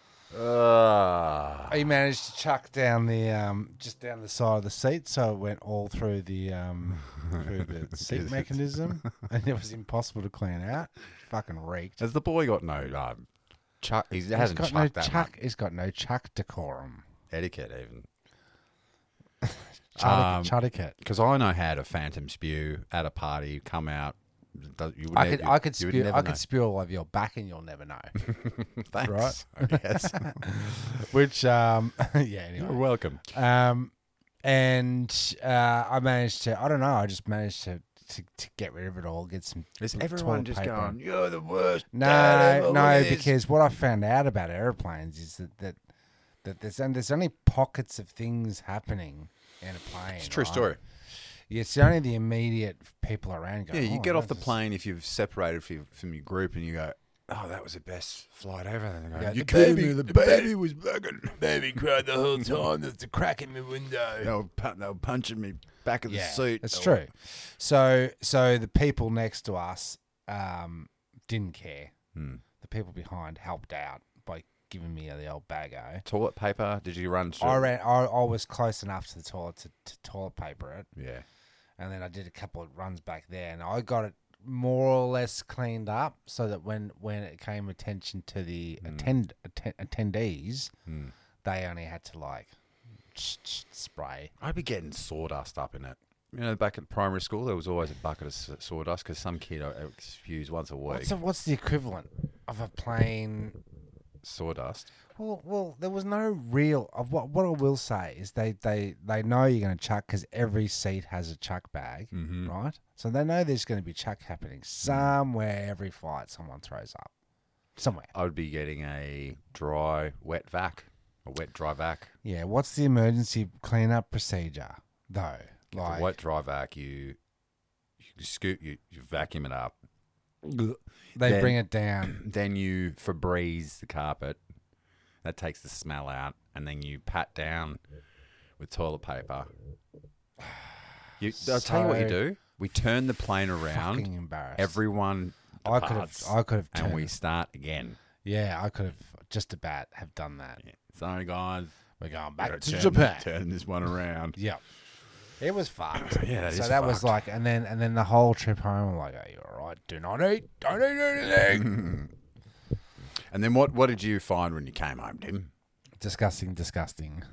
Uh,
He managed to chuck down the um, just down the side of the seat, so it went all through the um, through the seat mechanism, and it was impossible to clean out. Fucking reeked.
has the boy got no um, chuck? He hasn't
He's got
chucked
no
that
chuck.
much
He's got no chuck decorum.
etiquette even.
Chuck,
Um,
chuck
Because I know how to phantom spew at a party, come out. does- You would
I
ne-
could
you-
I could
you would
spew
never
I
know.
could spew all over your back, and you'll never know.
Thanks.
right?
I guess.
Which um, yeah.
You're
Anyway,
welcome.
um, and uh, I managed to. I don't know. I just managed to. To, to get rid of it all, get some.
Is
some
everyone
toilet
just
paper.
going, you're the worst? dad
No,
ever, look
no,
at this."
because what I found out about airplanes is that that, that there's and there's only pockets of things happening in a plane.
It's a true
right?
story.
Yeah, it's only the immediate people around. Go,
Yeah, you
"Oh,
get off the
this is-"
plane if you've separated from, from your group and you go, oh, that was the best flight ever. And they go,
Yeah,
you
the
kidding
baby-
me? The
the
baby was bugging.
Baby cried the whole time. There's a crack in the window.
They were, pu- they were punching me back of the
Yeah,
seat.
that's
Oh,
true. So, so the people next to us um, didn't care.
Hmm.
The people behind helped out by giving me the old bago.
Toilet paper? Did you run through?
I ran. I, I was close enough to the toilet to, to toilet paper it,
Yeah.
and then I did a couple of runs back there, and I got it more or less cleaned up so that when when it came attention to the attend atten- attendees,
Hmm.
they only had to like spray.
I'd be getting sawdust up in it. You know, back at primary school, there was always a bucket of s- sawdust because some kid uh, spews once a week.
What's the, what's the equivalent of a plain?
Sawdust.
Well, well, there was no real. Of what what I will say is they they they know you're going to chuck because every seat has a chuck bag,
Mm-hmm.
right? So they know there's going to be chuck happening somewhere. Every flight, someone throws up somewhere.
I would be getting a dry, wet vac, a wet, dry vac.
Yeah. What's the emergency cleanup procedure though?
The
Like,
wet, dry vac, you, you scoop, you, you vacuum it up.
they
then-
bring it down.
Then you Febreze the carpet. That takes the smell out. And then you pat down with toilet paper. You, I'll tell you what you
So
do. We turn the plane around.
Fucking embarrassed.
Everyone
I could have.
departs,
I could have.
and we
turned-
start again.
Yeah, I could have just about have done that.
Yeah. Sorry, guys.
We're going back
Gotta
to
turn,
Japan.
Turn this one around.
Yeah. It was fucked.
Yeah, that
so
is
that was
fucked.
like, and then and then the whole trip home, I'm like, "Are you all right? Do not eat. Don't eat anything."
And then what, what did you find when you came home, Tim?
Disgusting, disgusting.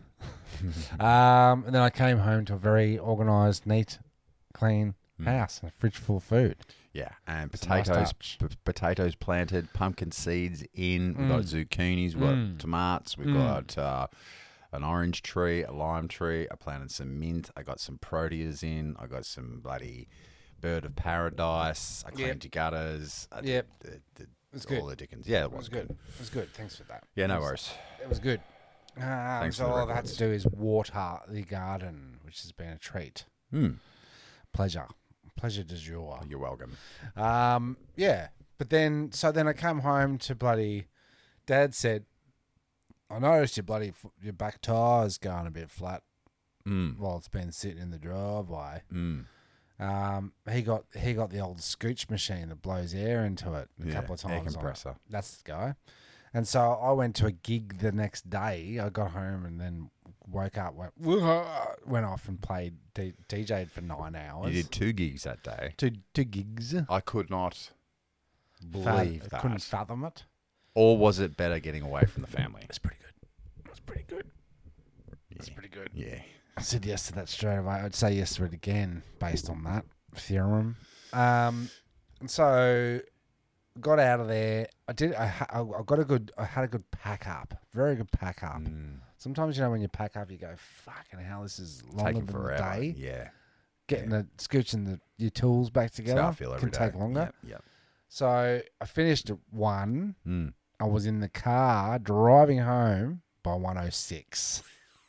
um, and then I came home to a very organised, neat, clean house, and a fridge full of food.
Yeah, and
It's a nice
potatoes,
touch.
p- potatoes planted, pumpkin seeds in. We've got zucchinis, we've
Mm.
got tomatoes, we've got uh, an orange tree, a lime tree. I planted some mint. I got some proteas in. I got some bloody bird of paradise. I cleaned your gutters. I
Yep.
did, did, did
was
all
good.
the dickens. Yeah, it
It
was,
was
good.
good. It was good. Thanks for that.
Yeah, no
It was-
worries.
It was good. Um,
Thanks
so
for the
all I've had to
records.
do is water the garden, which has been a treat.
Hmm.
Pleasure. Pleasure du jour.
You're welcome.
Um, yeah, but then so then I come home to bloody. Dad said, "I noticed your bloody f- your back tire's going a bit flat
Mm.
while it's been sitting in the driveway."
Mm.
Um, he got he got the old scooch machine that blows air into it a
Yeah,
couple of
air
times. on it.
compressor.
That's the guy. And so I went to a gig the next day. I got home and then woke up, went, went off and played D- DJ'd for nine hours.
You did two gigs that day.
two two gigs.
I could not believe
Fath-
that.
Couldn't fathom it.
Or was it better getting away from the family?
It's pretty good. It's pretty good. It's pretty good.
Yeah.
I said yes to that straight away. I'd say yes to it again based on that theorem. Um, and so got out of there. I did. I, ha- I I got a good. I had a good pack up. Very good pack up.
Mm.
Sometimes you know when you pack up, you go, "Fucking hell, this is longer
Taking
than
forever.
the day."
Yeah.
Getting the scooching the your tools back
That's
together
how I feel every
can
day.
take longer.
Yep.
So I finished at one.
yep. Mm.
I was in the car driving home by one oh six.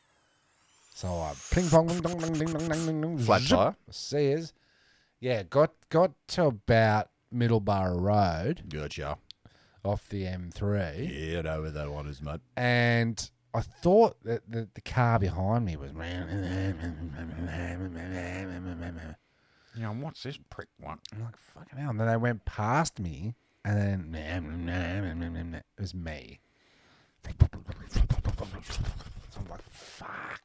So I ping pong ding dong ding ding dong ding ding dong.
Flat
zip.
tire?
Sears. Yeah, got got to about Middleborough Road
Gotcha.
off the M three.
Yeah, I know where that one is, mate.
And I thought that the, the car behind me was.
Yeah, and what's this prick want?
I'm like, fucking hell. And then they went past me, and then it was me. So I'm like, fuck.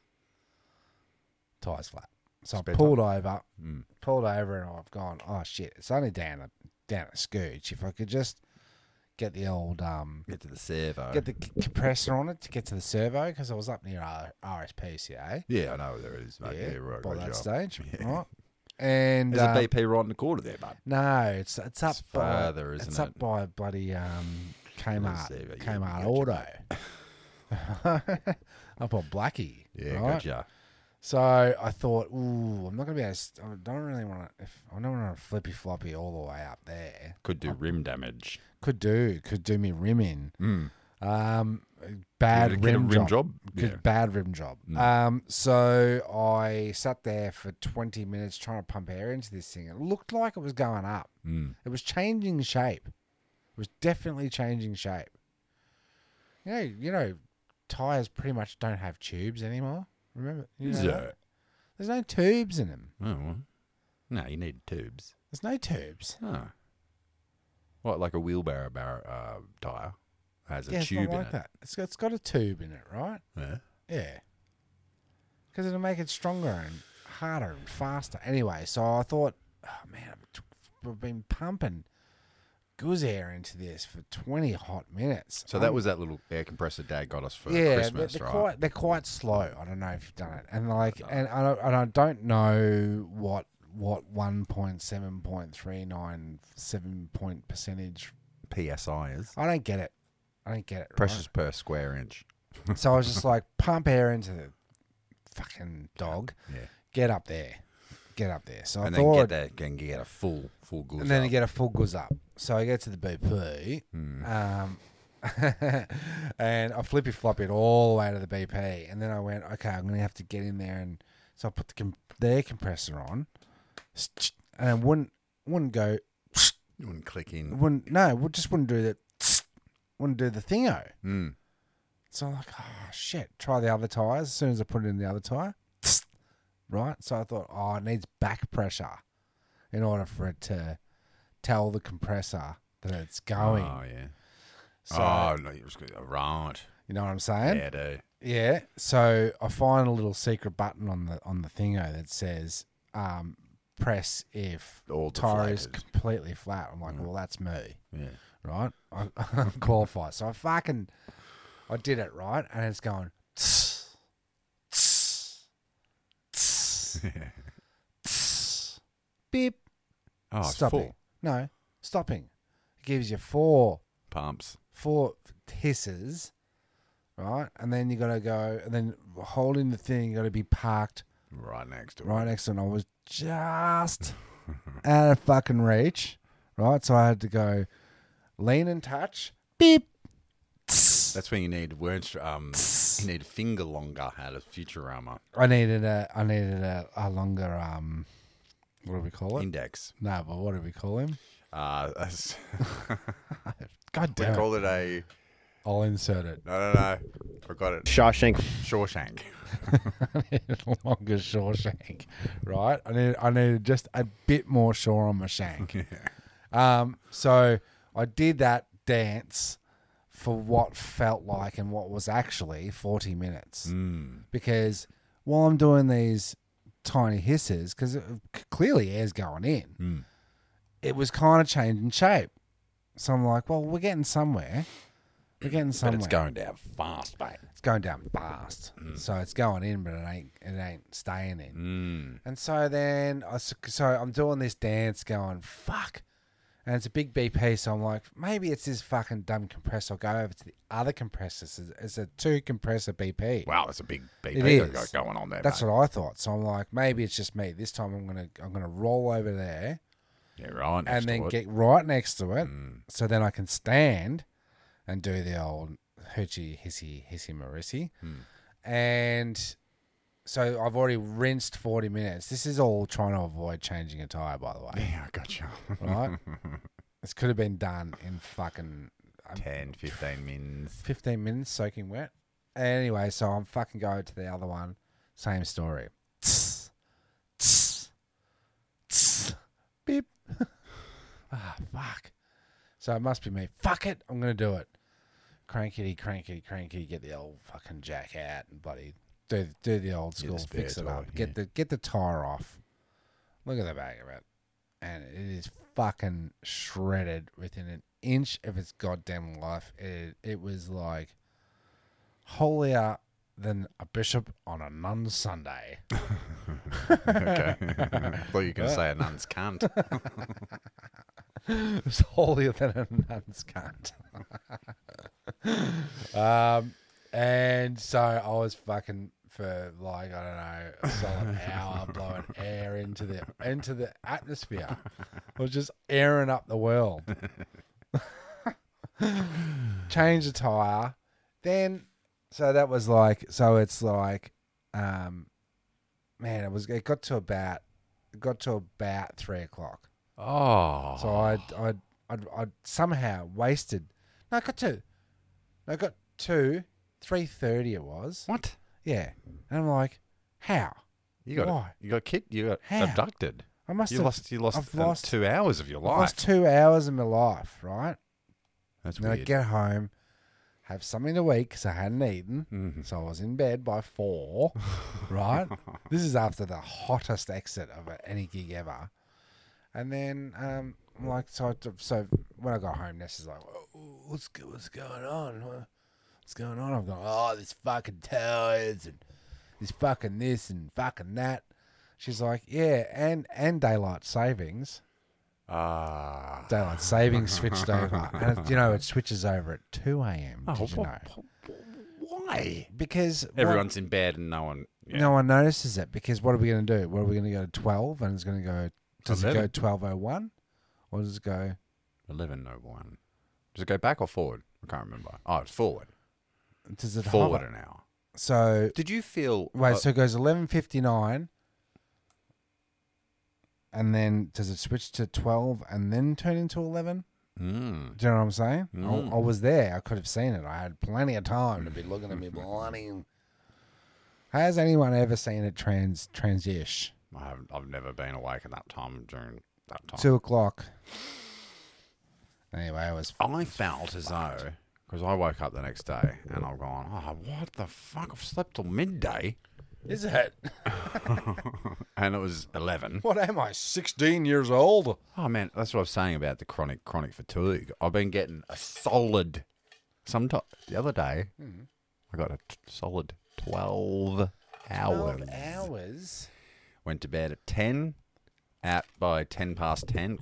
Tyre's flat. So
Spare
I pulled over,
Mm.
pulled over, and I've gone, oh shit, it's only down a, down a scooch. If I could just get the old, um,
Get to the servo.
get the c- compressor on it to get to the servo, because I was up near R- RSPCA.
yeah, I know where there is, mate. Yeah, right,
by
right
that
job.
stage.
Yeah.
Right. And
There's
um,
a B P right in the corner there, bud.
no, it's it's up
It's
by
further, isn't
it's
it?
up by bloody um, Kmart,
see, but yeah,
Kmart
gotcha,
Auto, up on Blackie.
Yeah,
right?
gotcha.
So I thought, ooh, I'm not gonna be able. To, I don't really want to. If I don't want to flippy floppy all the way up there,
Could do rim damage.
could do could do me rimming.
Mm.
Um, bad
Get a- get a
rim,
rim
job.
job?
Good,
Yeah.
bad rim job.
Mm.
Um, so I sat there for twenty minutes trying to pump air into this thing. It looked like it was going up.
Mm.
It was changing shape. was definitely changing shape. You know, you know, tires pretty much don't have tubes anymore. Remember? You know
Is
that?
it?
There's no tubes in them.
Oh, well. No, you need tubes.
There's no tubes.
Oh. What, like a wheelbarrow bar, uh, tyre has a
Yeah, it's
tube
not
in
like
it?
that. It's got, it's got a tube in it, right?
Yeah.
Yeah. Because it'll make it stronger and harder and faster. Anyway, so I thought, oh man, I've- I've been pumping goose air into this for twenty hot minutes.
So that was that little air compressor Dad got us for
yeah,
Christmas,
they're, they're
right?
quite they're quite slow. I don't know if you've done it, and like, and I don't, and I don't know what what one point seven point three nine seven point percentage.
P S I is.
I don't get it. I don't get it. right?
Pressures per square inch.
So I was just like, pump air into the fucking dog.
Yeah.
Get up there. Get up there. So I
And then
thought,
get that, and get a full, full good.
and then you get a full goose up. So I get to the B P,
Hmm.
um, and I flippy floppy it all the way to the B P, and then I went, okay, I'm gonna have to get in there, and so I put the, com- the air compressor on, and it wouldn't wouldn't go,
You wouldn't click in.
wouldn't no, it just wouldn't do the, wouldn't do the thingo.
Mm.
So I'm like, oh shit, try the other tires. As soon as I put it in the other tire, right? So I thought, oh, it needs back pressure in order for it to tell the compressor that it's going.
Oh, yeah.
So,
oh, no, you're just going to right.
you know what I'm saying?
Yeah, I do.
Yeah. So I find a little secret button on the on the thingo that says um, press if
All
tire is
deflated.
completely flat. I'm like, well, that's me,
Yeah.
right? I, I qualify. So I fucking I did it right, and it's going. Tss, tss, tss, tss, beep.
Oh, it's
stopping.
full.
No, stopping. It gives you four
Pumps.
four hisses, right? And then you got to go, and then holding the thing, you got to be parked
Right next to
right
it.
next to it. And I was just out of fucking reach, right? So I had to go lean and touch, beep. Tss.
That's when you need words. Um, you need a finger longer out of Futurama.
I needed a, I needed a, a longer, um, what do we call it?
Index.
No, but what do we call him?
Uh, that's-
God
we
damn it.
call it a.
I'll insert it.
No, no, no. I got it.
Shawshank.
Shawshank.
I needed a longer shore shank, right? I needed, I needed just a bit more shore on my shank. Um, so I did that dance for what felt like and what was actually forty minutes.
Mm.
Because while I'm doing these tiny hisses, because clearly air's going in,
Mm.
it was kind of changing shape. So I'm like, well, we're getting somewhere. We're getting
But
somewhere.
it's going down fast, mate.
It's going down fast.
Mm.
So it's going in, but it ain't it ain't staying in.
Mm.
And so then, I, s- so I'm doing this dance going, fuck. And it's a big B P, so I'm like, maybe it's this fucking dumb compressor. I'll go over to the other compressors. It's, it's a two compressor B P.
Wow, that's a big B P
It
got
is.
going on there.
That's
mate.
what I thought. So I'm like, maybe it's just me. This time I'm gonna I'm gonna roll over there
Yeah, right. Next
and then
to it.
get right next to it,
Mm.
so then I can stand and do the old hoochie hissy hissy marissy.
Hmm.
And so I've already rinsed forty minutes. This is all trying to avoid changing a tire, by the way.
Yeah, I got you.
Right? This could have been done in fucking um,
ten, fifteen mins.
fifteen minutes soaking wet. Anyway, so I'm fucking going to the other one. Same story. Tss, tss, tss, beep. Ah, fuck. So it must be me. Fuck it. I'm going to do it. Crankity, crankity, crankity. Get the old fucking jack out and bloody do, do the old
Yeah, the
school.
spare
Fix it
tire,
up. Get
yeah.
the get the tire off. Look at the back of it. And it is fucking shredded within an inch of its goddamn life. It, it was like holier than a bishop on a nun's Sunday.
Okay. I thought you were going to say a nun's cunt.
It was holier than a nun's cunt. um, and so I was fucking for like, I don't know, a solid hour blowing air into the into the atmosphere. I was just airing up the world. Change the tire. Then so that was like so it's like um man, it was it got to about it got to about three o'clock.
Oh.
So I'd I'd I'd, I'd somehow wasted. No, I got to. I got to three thirty. It was.
What?
Yeah, and I'm like, how?
You got
Why?
you got kid. You got
How?
abducted.
I must
You
have
lost. You lost,
I've
uh,
lost-
two hours of your
I've
life.
lost two hours of my life, right?
That's
Then I
weird.
get home, have something to eat because I hadn't eaten,
Mhm.
so I was in bed by four, right? This is after the hottest exit of any gig ever, and then um, I'm like, so I, so when I got home, Ness is like, "What's go- what's going on? What- What's going on?" I'm going, "Oh, this fucking tires and this fucking this and fucking that." She's like, "Yeah, and and daylight savings."
Ah.
Daylight savings switched over, and it, you know it switches over at two a m.
Oh,
Did you
wh-
know?
wh- why?
Because what-
Everyone's in bed and no one. Yeah.
no one notices it. Because what are we going to do? What are we going to go to twelve, and it's going to go? Does it go
eleven.
twelve oh one, or does it go?
Eleven oh one. Does it go back or forward? I can't remember. Oh, it's forward.
Does it
Forward
hover?
an hour.
So
Did you feel?
wait,
uh,
so it goes eleven fifty nine, and then does it switch to twelve and then turn into eleven?
mm,
Do you know what I'm saying?
Mm.
I, I was there. I could have seen it. I had plenty of time to be looking at me bloody. Has anyone ever seen it trans transish?
I haven't, I've never been awake at that time during that time.
Two o'clock. Anyway, I was.
I felt as though, because I woke up the next day and I'm going, oh, what the fuck? I've slept till midday.
Is it?
And it was eleven.
What am I? Sixteen years old?
Oh, man, that's what I was saying about the chronic chronic fatigue. I've been getting a solid, sometime, the other day, I got a t- solid twelve hours.
Twelve hours.
Went to bed at ten, out by ten past ten.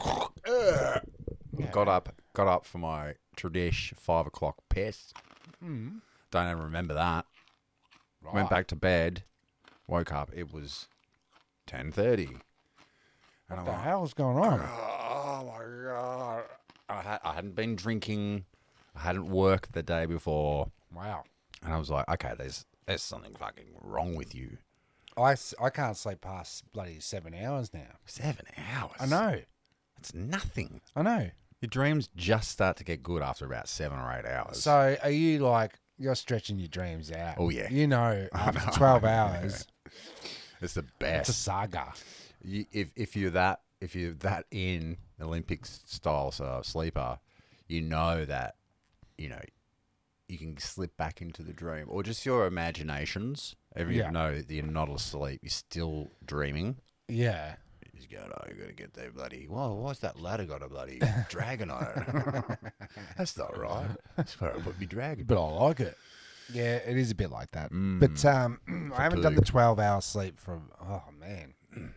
Got up, got up for my tradish five o'clock piss.
Mm.
Don't even remember that.
Right.
Went back to bed. Woke up. It was ten thirty. And
What
I'm
the
like,
hell's going on?
oh my god! I had I hadn't been drinking. I hadn't worked the day before,
Wow.
and I was like, okay, there's there's something fucking wrong with you.
I, s- I can't sleep past bloody seven hours now.
Seven hours.
I know.
It's nothing.
I know.
Your dreams just start to get good after about seven or eight hours.
So are you like, you're stretching your dreams out?
Oh, yeah.
You know, after twelve hours,
it's the
it's a
best.
saga.
You, if if you're that if you're that in Olympics style uh, sleeper, you know that you know you can slip back into the dream, or just your imaginations. Every
Yeah.
you know that you're not asleep, you're still dreaming.
Yeah.
He's going, oh, you got to get there, bloody. Whoa, what's that ladder got a bloody dragon on it? That's not right. That's where I put me dragon.
But I like it. Yeah, it is a bit like that.
Mm.
But um, I haven't done the twelve hour sleep for, oh man,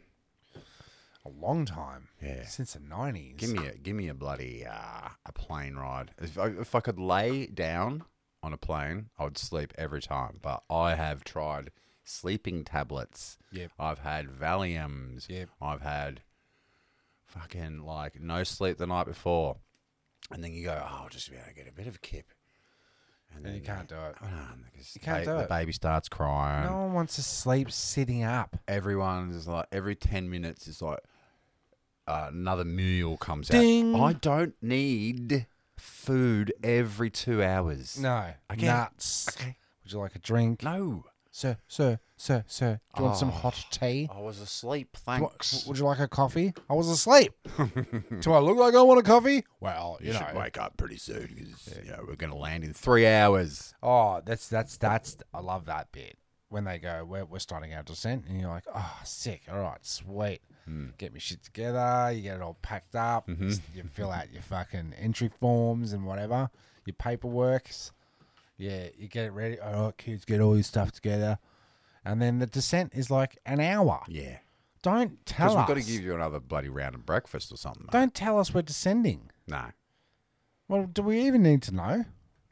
a long time.
Yeah.
Since the nineties.
Give me a give me a bloody uh, a plane ride. If I, if I could lay down on a plane, I would sleep every time. But I have tried sleeping tablets.
Yep.
I've had Valiums.
Yep.
I've had fucking like no sleep the night before, and then you go, oh, I'll just be able to get a bit of a kip.
And you can't do it.
Oh, no, because
You can't
ba-
do
the
it.
baby starts crying.
No one wants to sleep sitting up.
Everyone's like every ten minutes is like uh, another meal comes
Ding.
out. I don't need food every two hours.
No.
Okay.
Nuts.
Okay.
Would you like a drink?
No.
Sir, sir, sir, sir. Do you want some
Oh.
hot tea?
I was asleep,
Do I-
thanks.
would you like a coffee? I was asleep. Do I look like I want a coffee? Well, you,
You
know.
should wake up pretty soon because you know, we're going to land in three hours.
Oh, that's that's that's. I love that bit when they go, "We're we're starting our descent," and you're like, "Oh, sick! All right, sweet. Get me shit together. You get it all packed up. You fill out your fucking entry forms and whatever, your paperworks. Yeah, you get it ready. All right, kids, get all your stuff together, and then the descent is like an hour.
Yeah.
Don't tell
Because
us.
we've got to give you another bloody round of breakfast or something. mate.
Don't tell us we're descending.
No.
Well, do we even need to know?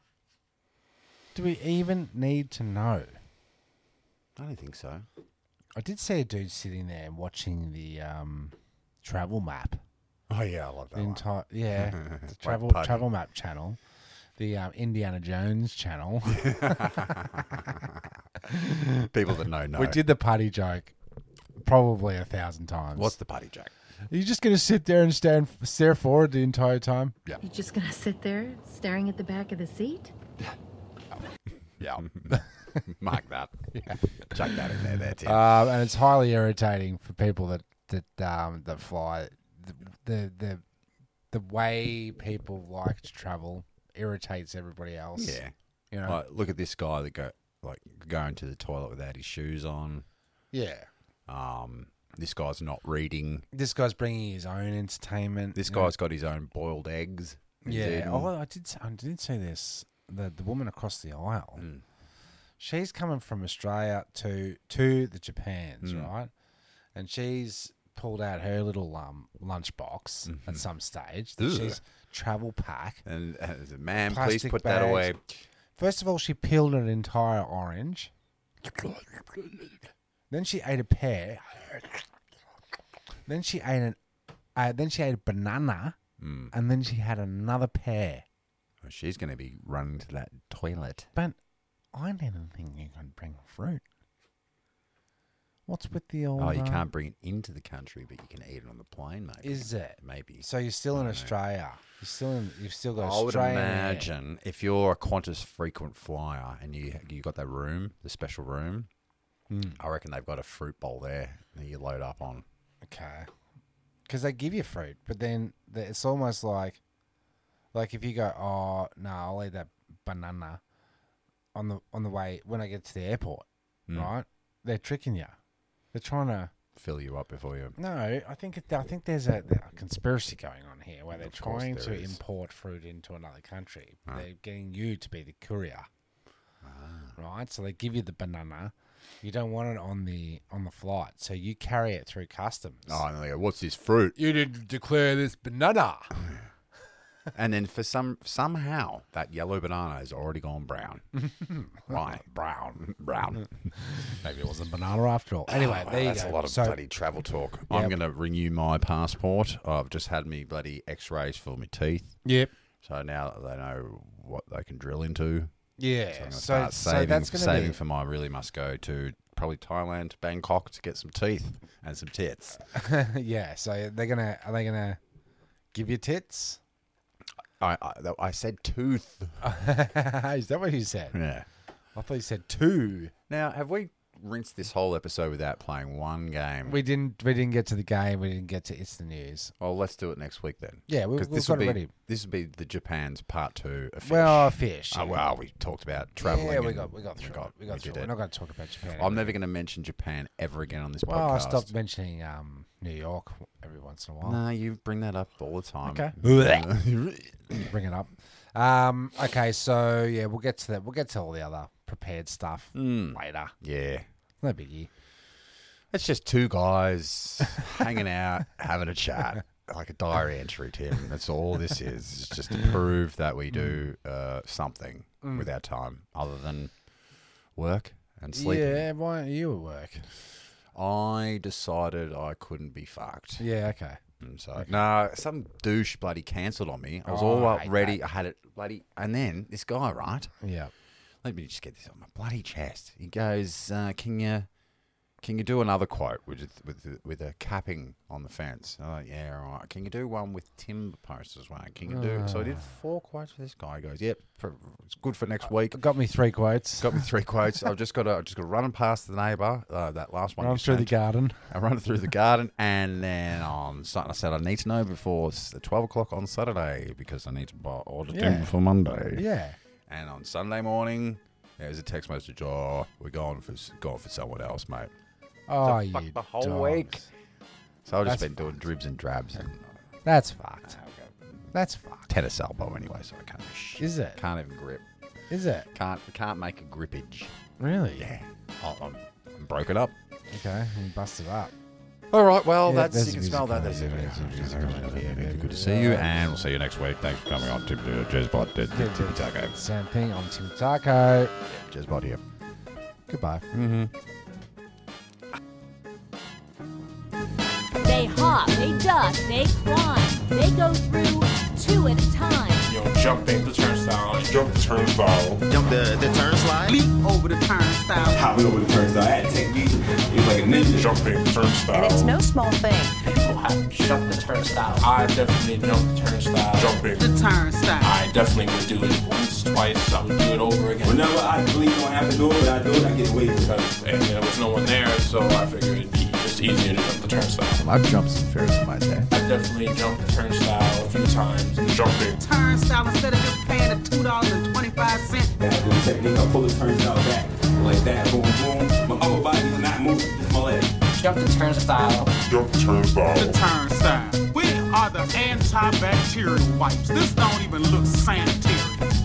Do we even need to know?
I don't think so.
I did see a dude sitting there watching the um, travel map.
Oh, yeah, I love that
The
one.
entire yeah, the
Wait,
travel
pardon?
travel map channel, the um, Indiana Jones channel.
People that know know.
We did the party joke probably a thousand times.
What's the putty jack?
Are you just going to sit there and stand, stare forward the entire time?
Yeah.
You're just gonna sit there staring at the back of the seat?
Yeah. Mark that. Yeah. Chuck that in there, there, Tim.
Um, and it's highly irritating for people that that um, that fly. The, the the the way people like to travel irritates everybody else.
yeah.
you know.
Like, look at this guy that go like going to the toilet without his shoes on.
Yeah.
Um, this guy's not reading.
This guy's bringing his own entertainment.
This
you know.
guy's got his own boiled eggs. He's
Yeah.
eating-
Oh, I did. I did say this. The the woman across the aisle.
Mm.
She's coming from Australia to to the Japans,
Mm.
right? And she's pulled out her little um lunchbox
Mm-hmm.
at some stage. That
Ugh.
she's travel pack.
And uh, as a man, please
Plastic
put that
bags.
away.
First of all, she peeled an entire orange. Then she ate a pear. Then she ate an. Uh, then she ate a banana,
Mm.
and then she had another pear.
Well, she's going to be running to that toilet.
But I didn't think you could bring fruit. What's with the old?
Oh, you
uh,
can't bring it into the country, but you can eat it on the plane, maybe.
Is it?
Maybe.
So you're still in
I don't know.
Australia. You're still in. You've still got.
I would
Australian air.
imagine if you're a Qantas frequent flyer and you you got that room, the special room,
Mm.
I reckon they've got a fruit bowl there that you load up on.
Okay. Because they give you fruit, but then the, it's almost like, like if you go, oh no, I'll eat that banana on the on the way when I get to the airport,
Mm.
right? They're tricking you. They're trying to.
Fill you up before you.
No, I think it, I think there's a, a conspiracy going on here where they're
Of course
trying
there
to
is.
import fruit into another country.
Ah.
They're getting you to be the courier,
Ah.
right? So they give you the banana. You don't want it on the on the flight, so you carry it through customs.
Oh, and they go, what's this fruit?
You didn't declare this banana.
And then for some somehow that yellow banana has already gone brown. Why?
Brown.
Brown.
Maybe it wasn't banana after all. Anyway,
Oh,
there you
that's
go.
a lot of
so,
bloody travel talk.
Yeah.
I'm going to renew my passport. I've just had me bloody X-rays for my teeth,
Yep.
so now they know what they can drill into.
Yeah.
So I'm going to
So,
start
so
saving,
that's going
saving
to
for my really must go to probably Thailand, to Bangkok to get some teeth and some tits.
be. yeah. So they're gonna are they gonna give you tits?
I I, I said tooth.
Is that what you said?
Yeah.
I thought you said two.
Now, have we rinsed this whole episode without playing one game?
We didn't. We didn't get to the game. We didn't get to It's the News.
Well, let's do it next week then.
Yeah, we,
Because
we've
this
got
will
it
be
ready.
this will be the Japan's part two of Fish.
Well, fish.
Oh,
yeah.
well, we talked about traveling.
Yeah, we
and
got we got through.
got-
it. We got
we
through.
did
it.
it.
We're not going to talk about Japan.
I'm never going to mention Japan ever again on this
Well, I
podcast.
stopped mentioning um, New York every once in a while.
No, you bring that up all the time.
Okay.
Okay.
Bring it up. Um, okay, so yeah, we'll get to that. We'll get to all the other prepared stuff
Mm.
later.
Yeah.
No biggie.
It's just two guys hanging out, having a chat, like a diary entry, Tim. That's all this is. It's just to prove that we do uh, something
Mm.
with our time other than work and sleeping.
Yeah, why are you at work?
I decided I couldn't be fucked.
Yeah, okay.
And so, no, some douche bloody cancelled on me. I was
Oh,
all
I
up
hate
ready.
that.
I had it bloody. And then this guy, right?
Yeah.
Let me just get this on my bloody chest. He goes, uh, "Can you, can you do another quote with with with a capping on the fence?" Oh, yeah, all right. Can you do one with timber posts as well? Can you do? So I did four quotes for this guy. He goes, "Yep, for, it's good for next week."
Got me three quotes.
Got me three quotes. I've just got to, I've just got to run past the neighbour. Uh, that last one.
Run
you
through the
sent.
garden.
I run it through the garden, and then on Saturday, I said I need to know before s- twelve o'clock on Saturday because I need to buy order
Yeah.
timber for Monday.
Yeah.
And on Sunday morning, there's a text message. Oh, we're going for s- going for someone else, mate.
Oh,
The fuck
you
the whole
dogs.
week. So I've just
That's
been doing dribs and drabs and
That's fucked. That's fucked.
tennis elbow anyway, so I can't do shit.
Is it?
Can't even grip.
Is it?
Can't can't make a grippage.
Really?
Yeah. Oh, I'm, I'm broken up.
Okay. You busted up.
All right, well,
Yeah,
that's
there's
you can
the
smell that.
music
There's
coming,
the
there's the music coming.
Good to see you, and we'll see you next week. Thanks for coming on to Jazzbot. Taco.
Same thing. I'm Tim Taco.
Jazzbot here.
Goodbye.
Mm-hmm.
They hop, they duck, they climb. They go through two at a time.
You know, jump the turnstile, jump the turnstile,
Jump the, the turn slide.
Leap over the turnstile.
hop over the turnstile. That technique is move like a ninja. Jumping the turnstile.
And it's no small thing.
People have jumped the turnstile.
I definitely jumped the turnstile. Jumping
the turnstile.
I definitely would do it once, twice. I would do it over again.
Whenever I believe I don't have to do it, but I do it, I get away with it.
Because and there was no one there, so I figured it'd be just easier to jump the turnstile.
I've jumped some fairs in my day.
I definitely jumped the turnstile a few times. Jumping.
Turnstile instead of just paying the two dollars and twenty-five cents.
That little technique, I pull the turnstile back. Like that, boom, boom. My upper body is not moving, just my leg.
Jump the turnstile.
Jump the turnstile.
The turnstile. We are the antibacterial wipes. This don't even look sanitary.